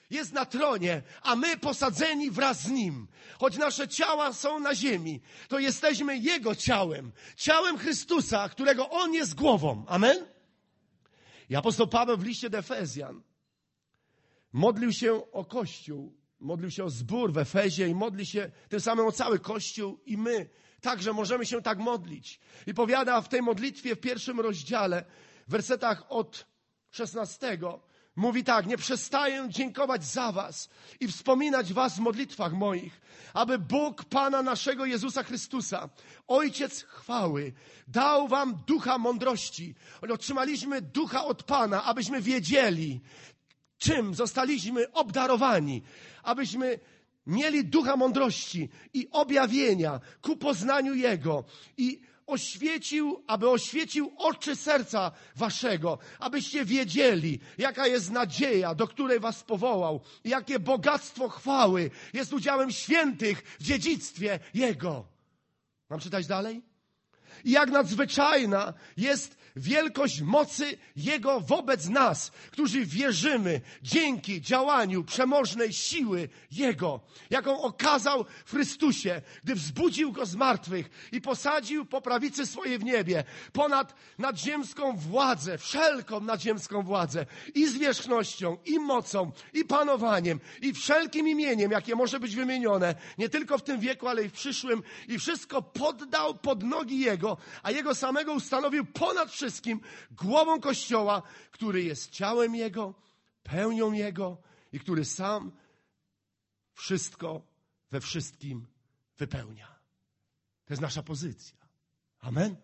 jest na tronie, a my posadzeni wraz z Nim. Choć nasze ciała są na ziemi, to jesteśmy Jego ciałem. Ciałem Chrystusa, którego On jest głową. Amen? I apostoł Paweł w liście do Efezjan modlił się o Kościół, modlił się o zbór w Efezie i modli się tym samym o cały Kościół i my także możemy się tak modlić. I powiada w tej modlitwie w pierwszym rozdziale, w wersetach od szesnastego, mówi tak: nie przestaję dziękować za was i wspominać was w modlitwach moich, aby Bóg Pana naszego Jezusa Chrystusa, Ojciec chwały, dał wam ducha mądrości. Otrzymaliśmy ducha od Pana, abyśmy wiedzieli, czym zostaliśmy obdarowani, abyśmy mieli ducha mądrości i objawienia ku poznaniu Jego i oświecił, aby oświecił oczy serca waszego, abyście wiedzieli, jaka jest nadzieja, do której was powołał i jakie bogactwo chwały jest udziałem świętych w dziedzictwie Jego. Mam czytać dalej? I jak nadzwyczajna jest wielkość mocy Jego wobec nas, którzy wierzymy dzięki działaniu przemożnej siły Jego, jaką okazał w Chrystusie, gdy wzbudził Go z martwych i posadził po prawicy swojej w niebie, ponad nadziemską władzę, wszelką nadziemską władzę, i zwierzchnością, i mocą, i panowaniem, i wszelkim imieniem, jakie może być wymienione, nie tylko w tym wieku, ale i w przyszłym, i wszystko poddał pod nogi Jego, a Jego samego ustanowił ponad wszystkim, głową Kościoła, który jest ciałem Jego, pełnią Jego i który sam wszystko we wszystkim wypełnia. To jest nasza pozycja. Amen?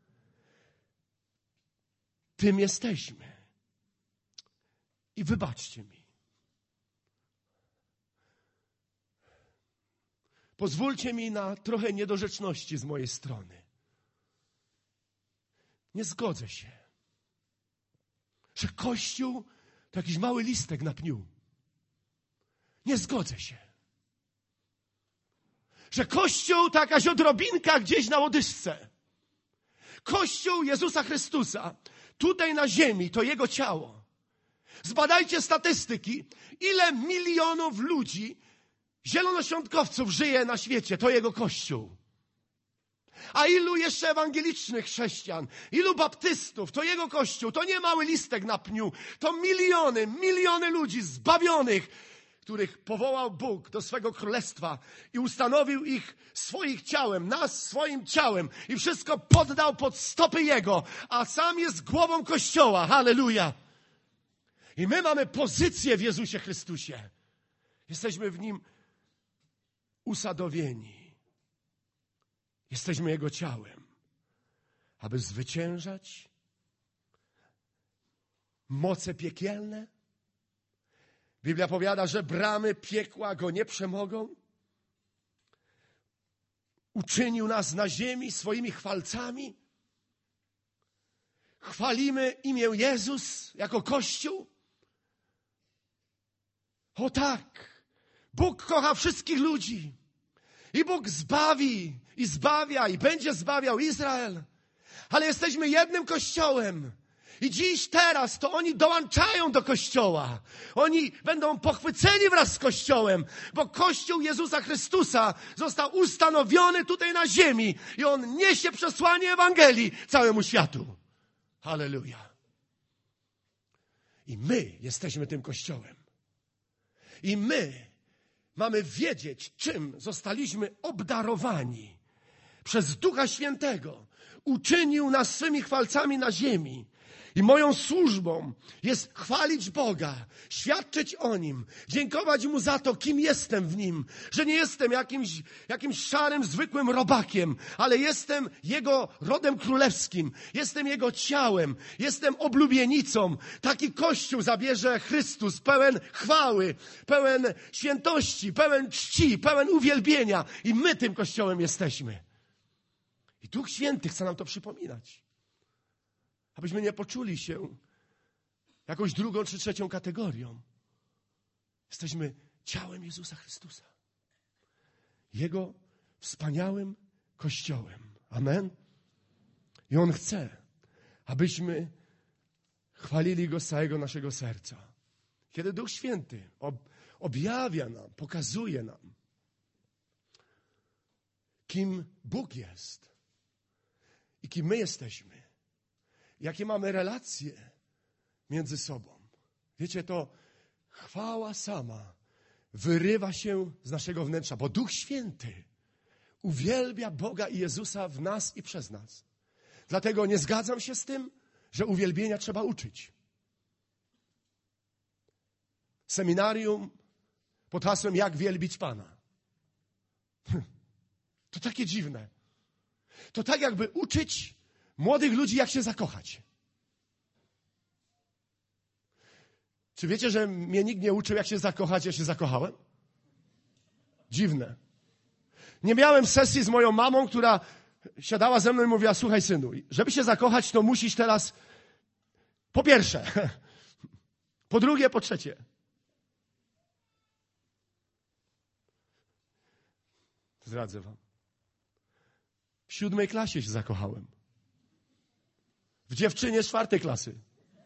Tym jesteśmy. I wybaczcie mi. Pozwólcie mi na trochę niedorzeczności z mojej strony. Nie zgodzę się, że Kościół to jakiś mały listek na pniu. Nie zgodzę się. Że Kościół to jakaś odrobinka gdzieś na łodyżce. Kościół Jezusa Chrystusa tutaj na ziemi to Jego ciało. Zbadajcie statystyki, ile milionów ludzi, zielonoświątkowców żyje na świecie, to Jego Kościół. A ilu jeszcze ewangelicznych chrześcijan, ilu baptystów, to Jego Kościół, to nie mały listek na pniu, to miliony, miliony ludzi zbawionych, których powołał Bóg do swego królestwa i ustanowił ich swoim ciałem, nas swoim ciałem i wszystko poddał pod stopy Jego, a sam jest głową Kościoła. Halleluja! I my mamy pozycję w Jezusie Chrystusie. Jesteśmy w Nim usadowieni. Jesteśmy Jego ciałem, aby zwyciężać moce piekielne. Biblia powiada, że bramy piekła Go nie przemogą. Uczynił nas na ziemi swoimi chwalcami. Chwalimy imię Jezus jako Kościół. O tak, Bóg kocha wszystkich ludzi. I Bóg zbawi i zbawia i będzie zbawiał Izrael. Ale jesteśmy jednym Kościołem. I dziś, teraz to oni dołączają do Kościoła. Oni będą pochwyceni wraz z Kościołem, bo Kościół Jezusa Chrystusa został ustanowiony tutaj na ziemi i On niesie przesłanie Ewangelii całemu światu. Halleluja. I my jesteśmy tym Kościołem. I my mamy wiedzieć, czym zostaliśmy obdarowani przez Ducha Świętego. Uczynił nas swymi chwalcami na ziemi. I moją służbą jest chwalić Boga, świadczyć o Nim, dziękować Mu za to, kim jestem w Nim, że nie jestem jakimś, jakimś szarym, zwykłym robakiem, ale jestem Jego rodem królewskim, jestem Jego ciałem, jestem oblubienicą. Taki Kościół zabierze Chrystus, pełen chwały, pełen świętości, pełen czci, pełen uwielbienia. I my tym Kościołem jesteśmy. I Duch Święty chce nam to przypominać. Abyśmy nie poczuli się jakąś drugą czy trzecią kategorią. Jesteśmy ciałem Jezusa Chrystusa. Jego wspaniałym Kościołem. Amen. I On chce, abyśmy chwalili Go z całego naszego serca. Kiedy Duch Święty objawia nam, pokazuje nam, kim Bóg jest i kim my jesteśmy. Jakie mamy relacje między sobą. Wiecie, to chwała sama wyrywa się z naszego wnętrza, bo Duch Święty uwielbia Boga i Jezusa w nas i przez nas. Dlatego nie zgadzam się z tym, że uwielbienia trzeba uczyć. Seminarium pod hasłem Jak wielbić Pana. To takie dziwne. To tak jakby uczyć młodych ludzi, jak się zakochać. Czy wiecie, że mnie nikt nie uczył, jak się zakochać, ja się zakochałem? Dziwne. Nie miałem sesji z moją mamą, która siadała ze mną i mówiła, słuchaj synu, żeby się zakochać, to musisz teraz po pierwsze, po drugie, po trzecie. Zdradzę wam. W siódmej klasie się zakochałem. W dziewczynie z czwartej klasy.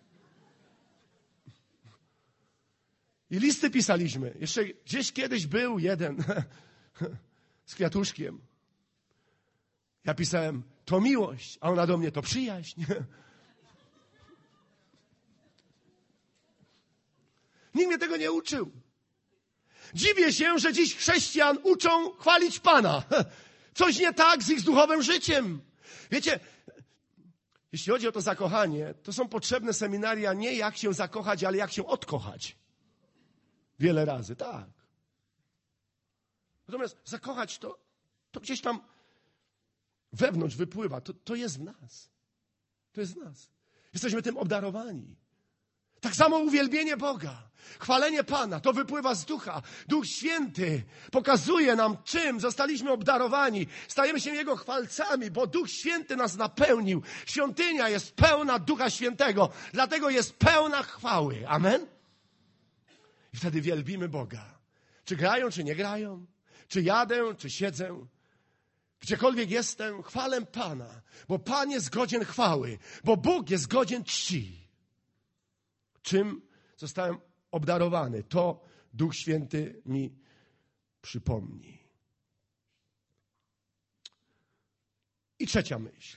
I listy pisaliśmy. Jeszcze gdzieś kiedyś był jeden z kwiatuszkiem. Ja pisałem, to miłość, a ona do mnie, to przyjaźń. Nikt mnie tego nie uczył. Dziwię się, że dziś chrześcijan uczą chwalić Pana. Coś nie tak z ich duchowym życiem. Wiecie, jeśli chodzi o to zakochanie, to są potrzebne seminaria nie jak się zakochać, ale jak się odkochać. Wiele razy, tak. Natomiast zakochać to, to gdzieś tam wewnątrz wypływa. To, to jest w nas. To jest w nas. Jesteśmy tym obdarowani. Tak samo uwielbienie Boga, chwalenie Pana, to wypływa z Ducha. Duch Święty pokazuje nam, czym zostaliśmy obdarowani. Stajemy się Jego chwalcami, bo Duch Święty nas napełnił. Świątynia jest pełna Ducha Świętego, dlatego jest pełna chwały. Amen? I wtedy wielbimy Boga. Czy grają, czy nie grają, czy jadę, czy siedzę. Gdziekolwiek jestem, chwalę Pana, bo Pan jest godzien chwały, bo Bóg jest godzien czci. Czym zostałem obdarowany? To Duch Święty mi przypomni. I trzecia myśl.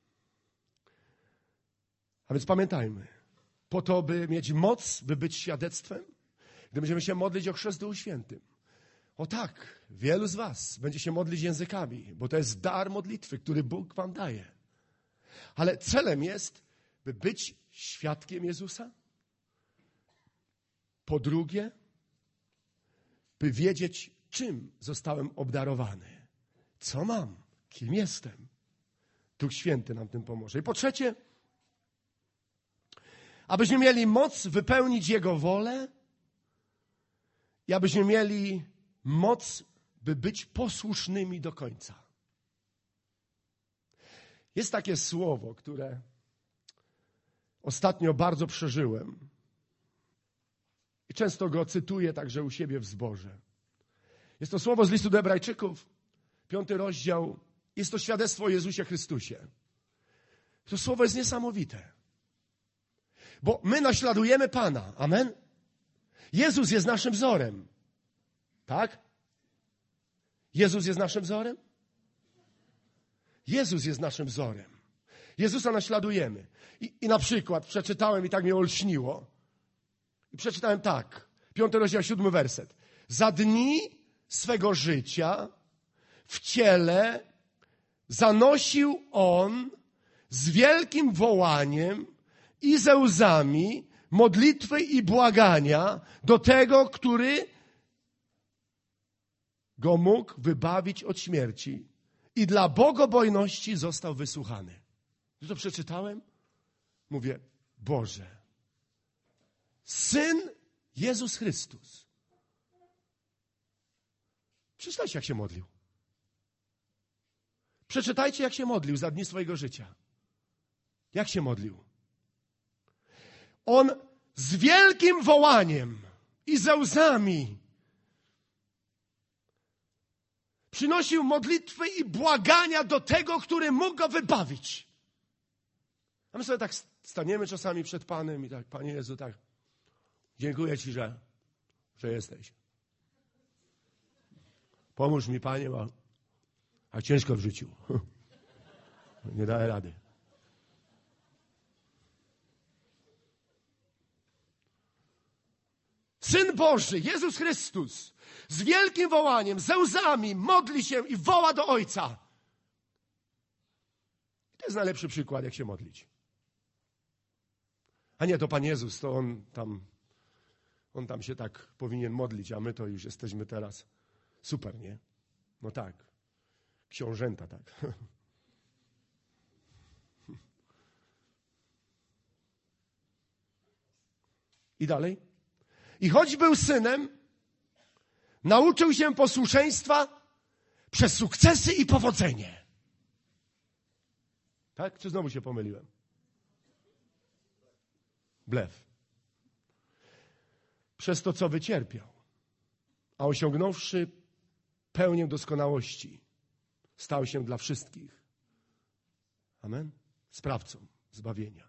A więc pamiętajmy, po to, by mieć moc, by być świadectwem, gdy będziemy się modlić o chrzest Duchu Świętym. O tak, wielu z was będzie się modlić językami, bo to jest dar modlitwy, który Bóg wam daje. Ale celem jest, by być świadkiem Jezusa. Po drugie, by wiedzieć, czym zostałem obdarowany. Co mam? Kim jestem? Duch Święty nam tym pomoże. I po trzecie, abyśmy mieli moc wypełnić Jego wolę i abyśmy mieli moc, by być posłusznymi do końca. Jest takie słowo, które ostatnio bardzo przeżyłem i często go cytuję także u siebie w zborze. Jest to słowo z listu do Hebrajczyków, piąty rozdział. Jest to świadectwo o Jezusie Chrystusie. To słowo jest niesamowite, bo my naśladujemy Pana. Amen? Jezus jest naszym wzorem. Tak? Jezus jest naszym wzorem? Jezus jest naszym wzorem. Jezusa naśladujemy. I, i na przykład przeczytałem i tak mnie olśniło. I przeczytałem tak. Piąty rozdział, siódmy werset. Za dni swego życia w ciele zanosił On z wielkim wołaniem i ze łzami modlitwy i błagania do tego, który go mógł wybawić od śmierci i dla bogobojności został wysłuchany. Gdy to przeczytałem, mówię, Boże, Syn Jezus Chrystus. Przeczytajcie, jak się modlił. Przeczytajcie, jak się modlił za dni swojego życia. Jak się modlił? On z wielkim wołaniem i ze łzami przynosił modlitwy i błagania do tego, który mógł go wybawić. A my sobie tak staniemy czasami przed Panem i tak, Panie Jezu, tak, dziękuję Ci, że, że jesteś. Pomóż mi, Panie, bo a ciężko w życiu. Nie daję rady. Syn Boży, Jezus Chrystus, z wielkim wołaniem, ze łzami modli się i woła do Ojca. To jest najlepszy przykład, jak się modlić. A nie, to Pan Jezus, to On tam, on tam się tak powinien modlić, a my to już jesteśmy teraz super, nie? No tak, książęta tak. I dalej. I choć był synem, nauczył się posłuszeństwa przez sukcesy i powodzenie. Tak? Czy znowu się pomyliłem? Blef. Przez to, co wycierpiał, a osiągnąwszy pełnię doskonałości, stał się dla wszystkich. Amen? Sprawcą zbawienia.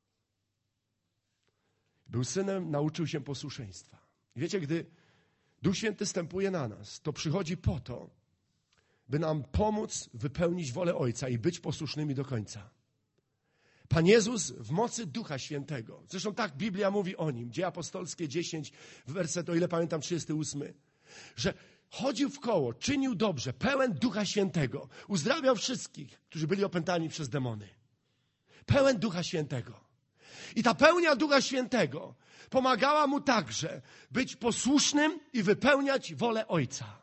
Był synem, nauczył się posłuszeństwa. I wiecie, gdy Duch Święty stępuje na nas, to przychodzi po to, by nam pomóc wypełnić wolę Ojca i być posłusznymi do końca. Pan Jezus w mocy Ducha Świętego, zresztą tak Biblia mówi o Nim, Dzieje Apostolskie dziesięć, werset, o ile pamiętam, trzydziesty ósmy, że chodził w koło, czynił dobrze, pełen Ducha Świętego, uzdrawiał wszystkich, którzy byli opętani przez demony. Pełen Ducha Świętego. I ta pełnia Ducha Świętego pomagała mu także być posłusznym i wypełniać wolę Ojca.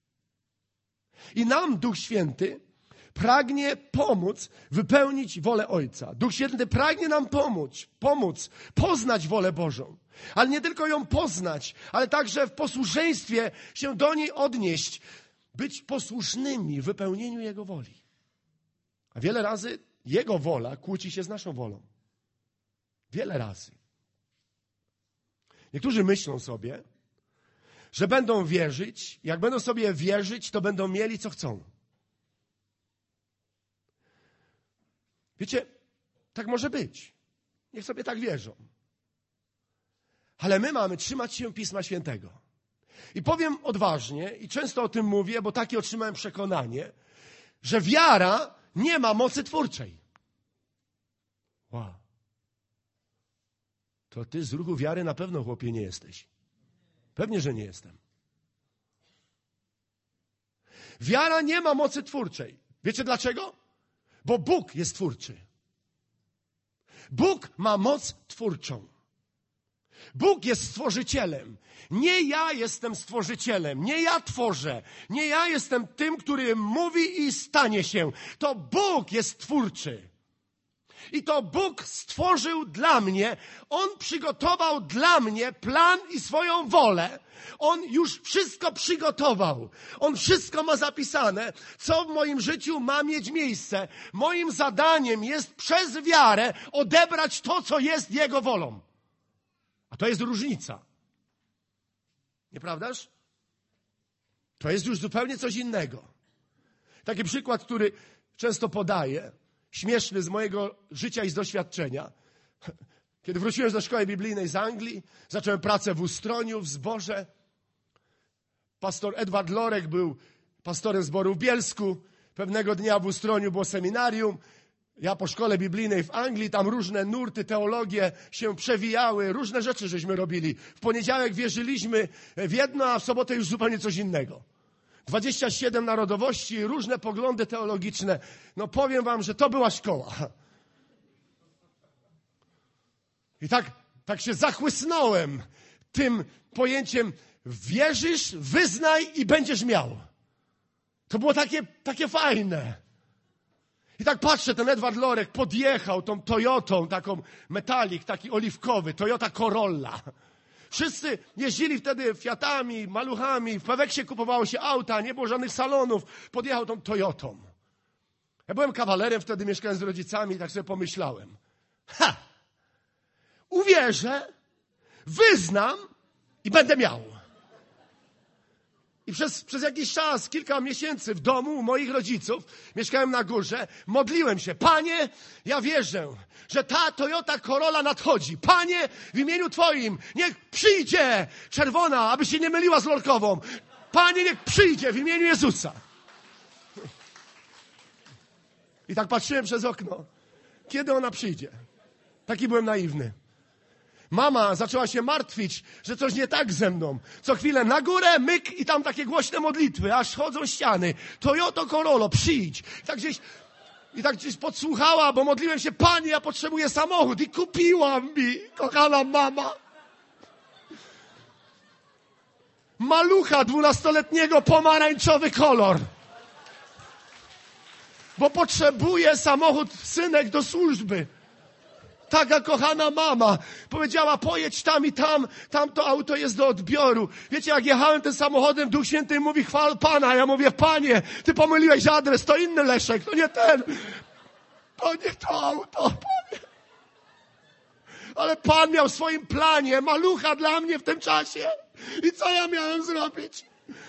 I nam Duch Święty pragnie pomóc wypełnić wolę Ojca. Duch Święty pragnie nam pomóc, pomóc poznać wolę Bożą. Ale nie tylko ją poznać, ale także w posłuszeństwie się do niej odnieść. Być posłusznymi w wypełnieniu Jego woli. A wiele razy Jego wola kłóci się z naszą wolą. Wiele razy. Niektórzy myślą sobie, że będą wierzyć. Jak będą sobie wierzyć, to będą mieli, co chcą. Wiecie, tak może być. Niech sobie tak wierzą. Ale my mamy trzymać się Pisma Świętego. I powiem odważnie, i często o tym mówię, bo takie otrzymałem przekonanie, że wiara nie ma mocy twórczej. Wow. To ty z ruchu wiary na pewno, chłopie, nie jesteś. Pewnie, że nie jestem. Wiara nie ma mocy twórczej. Wiecie dlaczego? Bo Bóg jest twórczy. Bóg ma moc twórczą. Bóg jest stworzycielem. Nie ja jestem stworzycielem. Nie ja tworzę. Nie ja jestem tym, który mówi i stanie się. To Bóg jest twórczy. I to Bóg stworzył dla mnie. On przygotował dla mnie plan i swoją wolę. On już wszystko przygotował. On wszystko ma zapisane, co w moim życiu ma mieć miejsce. Moim zadaniem jest przez wiarę odebrać to, co jest Jego wolą. A to jest różnica. Nieprawdaż? To jest już zupełnie coś innego. Taki przykład, który często podaję, śmieszny z mojego życia i z doświadczenia. Kiedy wróciłem do szkoły biblijnej z Anglii, zacząłem pracę w Ustroniu, w zborze. Pastor Edward Lorek był pastorem zboru w Bielsku. Pewnego dnia w Ustroniu było seminarium. Ja po szkole biblijnej w Anglii, tam różne nurty, teologie się przewijały, różne rzeczy żeśmy robili. W poniedziałek wierzyliśmy w jedno, a w sobotę już zupełnie coś innego. dwadzieścia siedem narodowości, różne poglądy teologiczne. No powiem wam, że to była szkoła. I tak, tak się zachłysnąłem tym pojęciem wierzysz, wyznaj i będziesz miał. To było takie, takie fajne. I tak patrzę, ten Edward Lorek podjechał tą Toyotą, taką metalik, taki oliwkowy, Toyota Corolla. Wszyscy jeździli wtedy Fiatami, maluchami, w Peweksie kupowało się auta, nie było żadnych salonów. Podjechał tą Toyotą. Ja byłem kawalerem, wtedy mieszkałem z rodzicami i tak sobie pomyślałem. Ha! Uwierzę, wyznam i będę miał. I przez, przez jakiś czas, kilka miesięcy w domu u moich rodziców, mieszkałem na górze, modliłem się. Panie, ja wierzę, że ta Toyota Corolla nadchodzi. Panie, w imieniu Twoim, niech przyjdzie czerwona, aby się nie myliła z lorkową. Panie, niech przyjdzie w imieniu Jezusa. I tak patrzyłem przez okno. Kiedy ona przyjdzie? Taki byłem naiwny. Mama zaczęła się martwić, że coś nie tak ze mną. Co chwilę na górę, myk i tam takie głośne modlitwy, aż chodzą ściany. Toyota Corolla, przyjdź. I tak gdzieś, i tak gdzieś podsłuchała, bo modliłem się, Panie, ja potrzebuję samochód. I kupiłam mi, kochana mama. Malucha dwunastoletniego, pomarańczowy kolor. Bo potrzebuje samochód synek do służby. Taka kochana mama powiedziała, pojedź tam i tam, tam to auto jest do odbioru. Wiecie, jak jechałem tym samochodem, Duch Święty mówi, chwal Pana. Ja mówię, Panie, Ty pomyliłeś adres, to inny Leszek, to nie ten. To nie to auto, Panie. Ale Pan miał w swoim planie malucha dla mnie w tym czasie. I co ja miałem zrobić?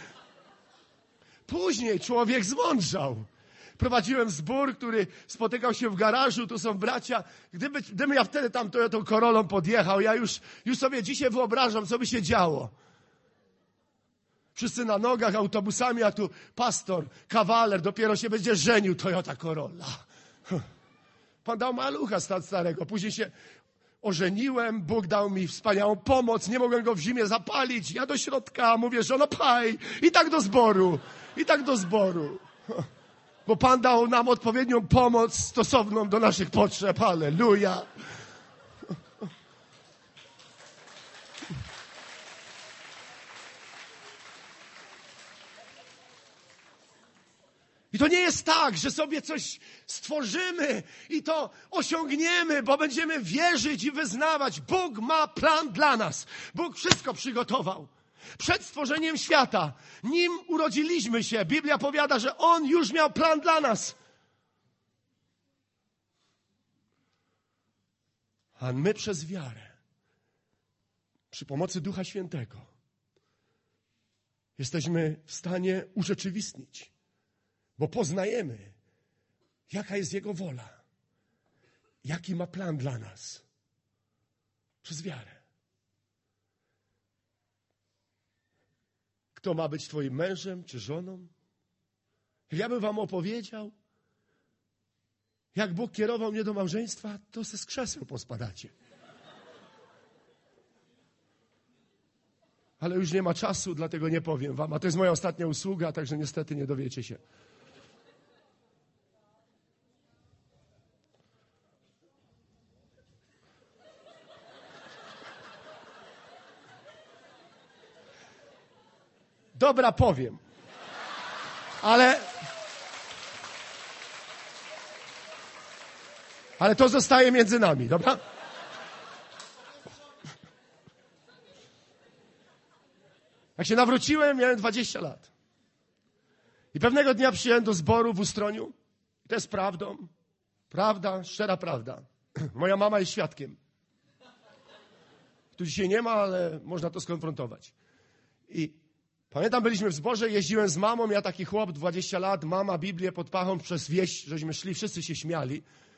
Później człowiek zmądrzał. Prowadziłem zbór, który spotykał się w garażu, tu są bracia. Gdyby, gdybym ja wtedy tam tą Corollą podjechał, ja już, już sobie dzisiaj wyobrażam, co by się działo. Wszyscy na nogach, autobusami, a tu pastor, kawaler, dopiero się będzie żenił, Toyota Corolla. Pan dał malucha starego, później się ożeniłem, Bóg dał mi wspaniałą pomoc, nie mogłem go w zimie zapalić. Ja do środka mówię, żono, paj, i tak do zboru, i tak do zboru. Bo Pan dał nam odpowiednią pomoc stosowną do naszych potrzeb. Halleluja. I to nie jest tak, że sobie coś stworzymy i to osiągniemy, bo będziemy wierzyć i wyznawać. Bóg ma plan dla nas. Bóg wszystko przygotował. Przed stworzeniem świata, nim urodziliśmy się, Biblia powiada, że On już miał plan dla nas. A my przez wiarę, przy pomocy Ducha Świętego, jesteśmy w stanie urzeczywistnić, bo poznajemy, jaka jest Jego wola, jaki ma plan dla nas. Przez wiarę. Kto ma być twoim mężem czy żoną? Ja bym wam opowiedział, jak Bóg kierował mnie do małżeństwa, to se z krzeseł pospadacie. Ale już nie ma czasu, dlatego nie powiem wam. A to jest moja ostatnia usługa, także niestety nie dowiecie się. Dobra, powiem. Ale... Ale to zostaje między nami, dobra? Jak się nawróciłem, miałem dwadzieścia lat. I pewnego dnia przyjechałem do zboru w Ustroniu. I to jest prawdą. Prawda, szczera prawda. Moja mama jest świadkiem. Tu dzisiaj nie ma, ale można to skonfrontować. I pamiętam, byliśmy w zborze, jeździłem z mamą, ja taki chłop, dwadzieścia lat, mama, Biblię pod pachą, przez wieś, żeśmy szli, wszyscy się śmiali.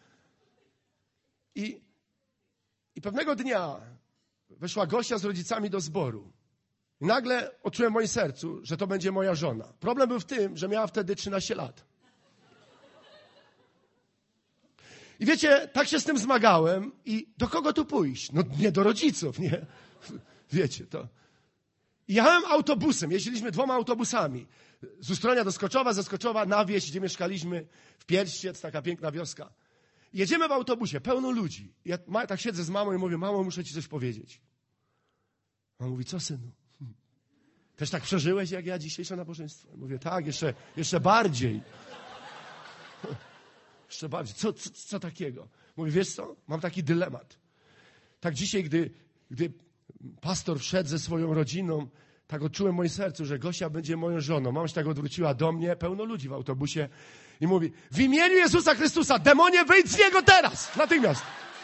I, I pewnego dnia weszła Gosia z rodzicami do zboru. I nagle odczułem w moim sercu, że to będzie moja żona. Problem był w tym, że miała wtedy trzynaście lat. I wiecie, tak się z tym zmagałem i do kogo tu pójść? No nie do rodziców, nie? Wiecie to. I jechałem autobusem, jeździliśmy dwoma autobusami. Z Ustronia do Skoczowa, ze Skoczowa na wieś, gdzie mieszkaliśmy, w Pierściec, taka piękna wioska. Jedziemy w autobusie, pełno ludzi. Ja tak siedzę z mamą i mówię, mamo, muszę ci coś powiedzieć. Mama mówi, co synu? Też tak przeżyłeś jak ja dzisiejsze nabożeństwo? Ja mówię, tak, jeszcze, jeszcze bardziej. Jeszcze bardziej. Co, co, co takiego? Mówię, wiesz co? Mam taki dylemat. Tak dzisiaj, gdy, gdy pastor wszedł ze swoją rodziną, tak odczułem w moim sercu, że Gosia będzie moją żoną. Mama się tak odwróciła do mnie, pełno ludzi w autobusie i mówi, w imieniu Jezusa Chrystusa, demonie, wyjdź z niego teraz, natychmiast.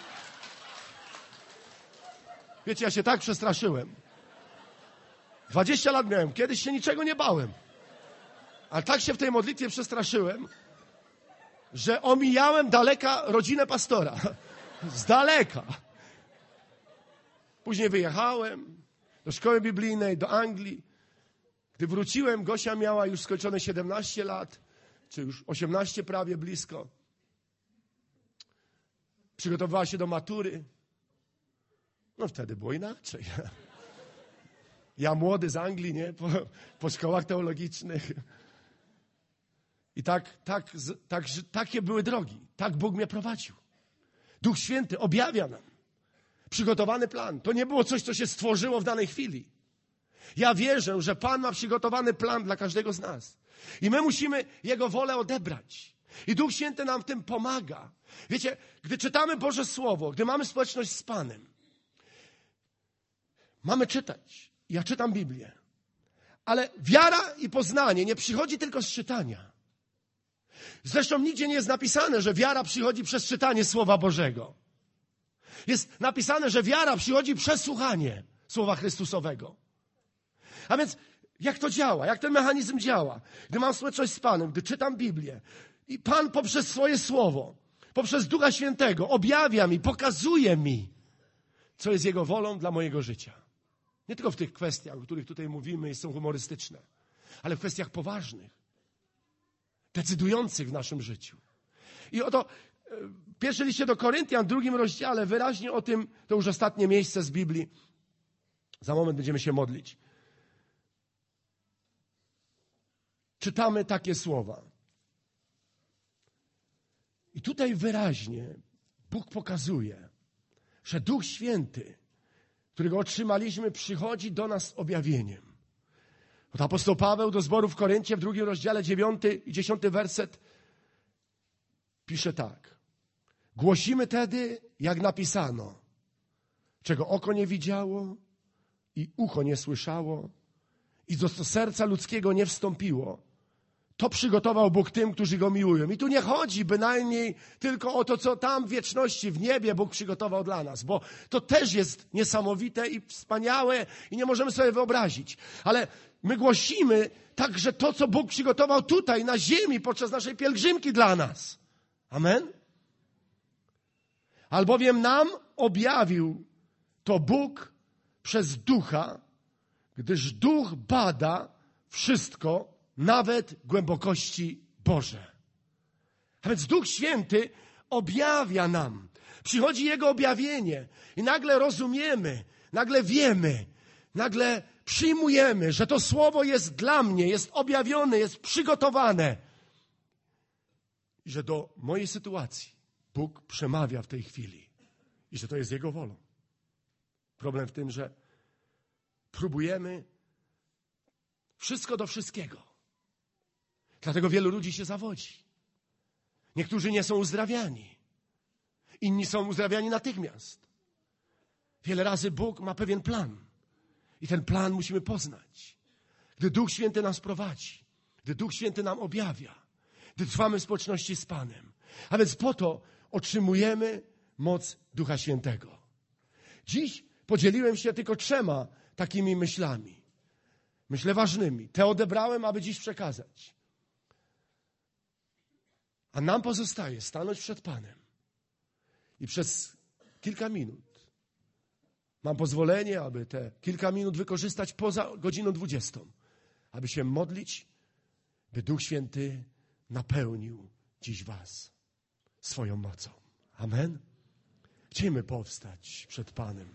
Wiecie, ja się tak przestraszyłem. dwadzieścia lat miałem, kiedyś się niczego nie bałem. Ale tak się w tej modlitwie przestraszyłem, że omijałem daleka rodzinę pastora. Z daleka. Później wyjechałem do szkoły biblijnej, do Anglii. Gdy wróciłem, Gosia miała już skończone siedemnaście lat, czy już osiemnaście prawie, blisko. Przygotowywała się do matury. No wtedy było inaczej. Ja młody z Anglii, nie? Po, po szkołach teologicznych. I tak, tak, tak, takie były drogi. Tak Bóg mnie prowadził. Duch Święty objawia nam przygotowany plan. To nie było coś, co się stworzyło w danej chwili. Ja wierzę, że Pan ma przygotowany plan dla każdego z nas. I my musimy Jego wolę odebrać. I Duch Święty nam w tym pomaga. Wiecie, gdy czytamy Boże Słowo, gdy mamy społeczność z Panem, mamy czytać. Ja czytam Biblię. Ale wiara i poznanie nie przychodzi tylko z czytania. Zresztą nigdzie nie jest napisane, że wiara przychodzi przez czytanie Słowa Bożego. Jest napisane, że wiara przychodzi przez słuchanie Słowa Chrystusowego. A więc jak to działa? Jak ten mechanizm działa? Gdy mam społeczność z Panem, gdy czytam Biblię i Pan poprzez swoje Słowo, poprzez Ducha Świętego objawia mi, pokazuje mi, co jest Jego wolą dla mojego życia. Nie tylko w tych kwestiach, o których tutaj mówimy i są humorystyczne, ale w kwestiach poważnych, decydujących w naszym życiu. I oto w pierwszym liście do Koryntian, w drugim rozdziale, wyraźnie o tym, to już ostatnie miejsce z Biblii. Za moment będziemy się modlić. Czytamy takie słowa. I tutaj wyraźnie Bóg pokazuje, że Duch Święty, którego otrzymaliśmy, przychodzi do nas z objawieniem. Od apostoł Paweł do zboru w Koryncie w drugim rozdziale, dziewiąty i dziesiąty werset pisze tak. Głosimy tedy, jak napisano, czego oko nie widziało i ucho nie słyszało i do serca ludzkiego nie wstąpiło. To przygotował Bóg tym, którzy Go miłują. I tu nie chodzi bynajmniej tylko o to, co tam w wieczności, w niebie Bóg przygotował dla nas, bo to też jest niesamowite i wspaniałe i nie możemy sobie wyobrazić. Ale my głosimy także to, co Bóg przygotował tutaj, na ziemi, podczas naszej pielgrzymki dla nas. Amen? Albowiem nam objawił to Bóg przez Ducha, gdyż Duch bada wszystko, nawet głębokości Boże. A więc Duch Święty objawia nam. Przychodzi Jego objawienie i nagle rozumiemy, nagle wiemy, nagle przyjmujemy, że to Słowo jest dla mnie, jest objawione, jest przygotowane. I że do mojej sytuacji Bóg przemawia w tej chwili. I że to jest Jego wolą. Problem w tym, że próbujemy wszystko do wszystkiego. Dlatego wielu ludzi się zawodzi. Niektórzy nie są uzdrawiani. Inni są uzdrawiani natychmiast. Wiele razy Bóg ma pewien plan. I ten plan musimy poznać. Gdy Duch Święty nas prowadzi. Gdy Duch Święty nam objawia. Gdy trwamy w społeczności z Panem. A więc po to otrzymujemy moc Ducha Świętego. Dziś podzieliłem się tylko trzema takimi myślami. Myślę ważnymi. Te odebrałem, aby dziś przekazać. A nam pozostaje stanąć przed Panem i przez kilka minut mam pozwolenie, aby te kilka minut wykorzystać poza godziną dwudziestą, aby się modlić, by Duch Święty napełnił dziś was swoją mocą. Amen? Chcielibyśmy powstać przed Panem.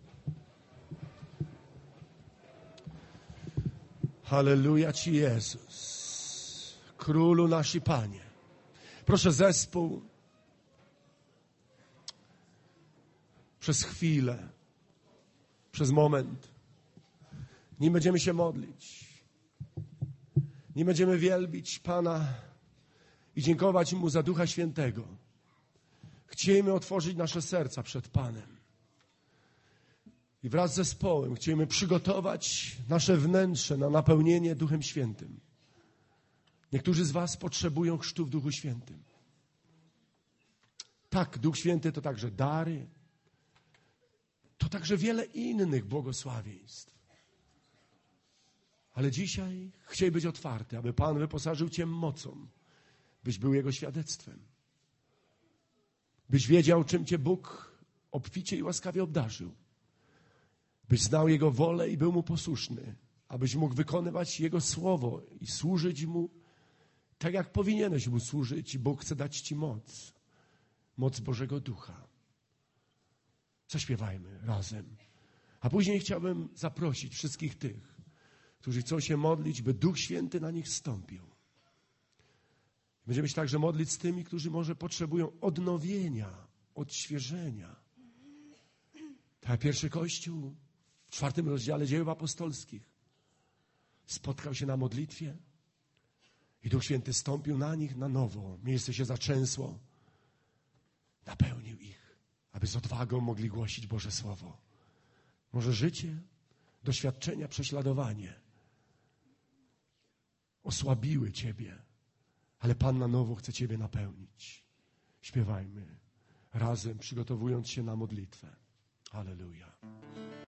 Halleluja Ci, Jezus, Królu nasz i Panie. Proszę zespół przez chwilę, przez moment. Nim będziemy się modlić, nim będziemy wielbić Pana i dziękować Mu za Ducha Świętego. Chcielibyśmy otworzyć nasze serca przed Panem. I wraz z zespołem chcielibyśmy przygotować nasze wnętrze na napełnienie Duchem Świętym. Niektórzy z was potrzebują chrztu w Duchu Świętym. Tak, Duch Święty to także dary, to także wiele innych błogosławieństw. Ale dzisiaj chciej być otwarty, aby Pan wyposażył cię mocą, byś był Jego świadectwem. Byś wiedział, czym cię Bóg obficie i łaskawie obdarzył. Byś znał Jego wolę i był Mu posłuszny abyś mógł wykonywać Jego słowo i służyć Mu tak, jak powinieneś Mu służyć. I Bóg chce dać Ci moc. Moc Bożego Ducha. Zaśpiewajmy razem. A później chciałbym zaprosić wszystkich tych, którzy chcą się modlić, by Duch Święty na nich zstąpił. Będziemy się także modlić z tymi, którzy może potrzebują odnowienia, odświeżenia. Tak, pierwszy Kościół w czwartym rozdziale Dziejów Apostolskich spotkał się na modlitwie i Duch Święty stąpił na nich na nowo. Miejsce się zatrzęsło. Napełnił ich, aby z odwagą mogli głosić Boże Słowo. Może życie, doświadczenia, prześladowanie osłabiły Ciebie, ale Pan na nowo chce Ciebie napełnić. Śpiewajmy razem, przygotowując się na modlitwę. Halleluja.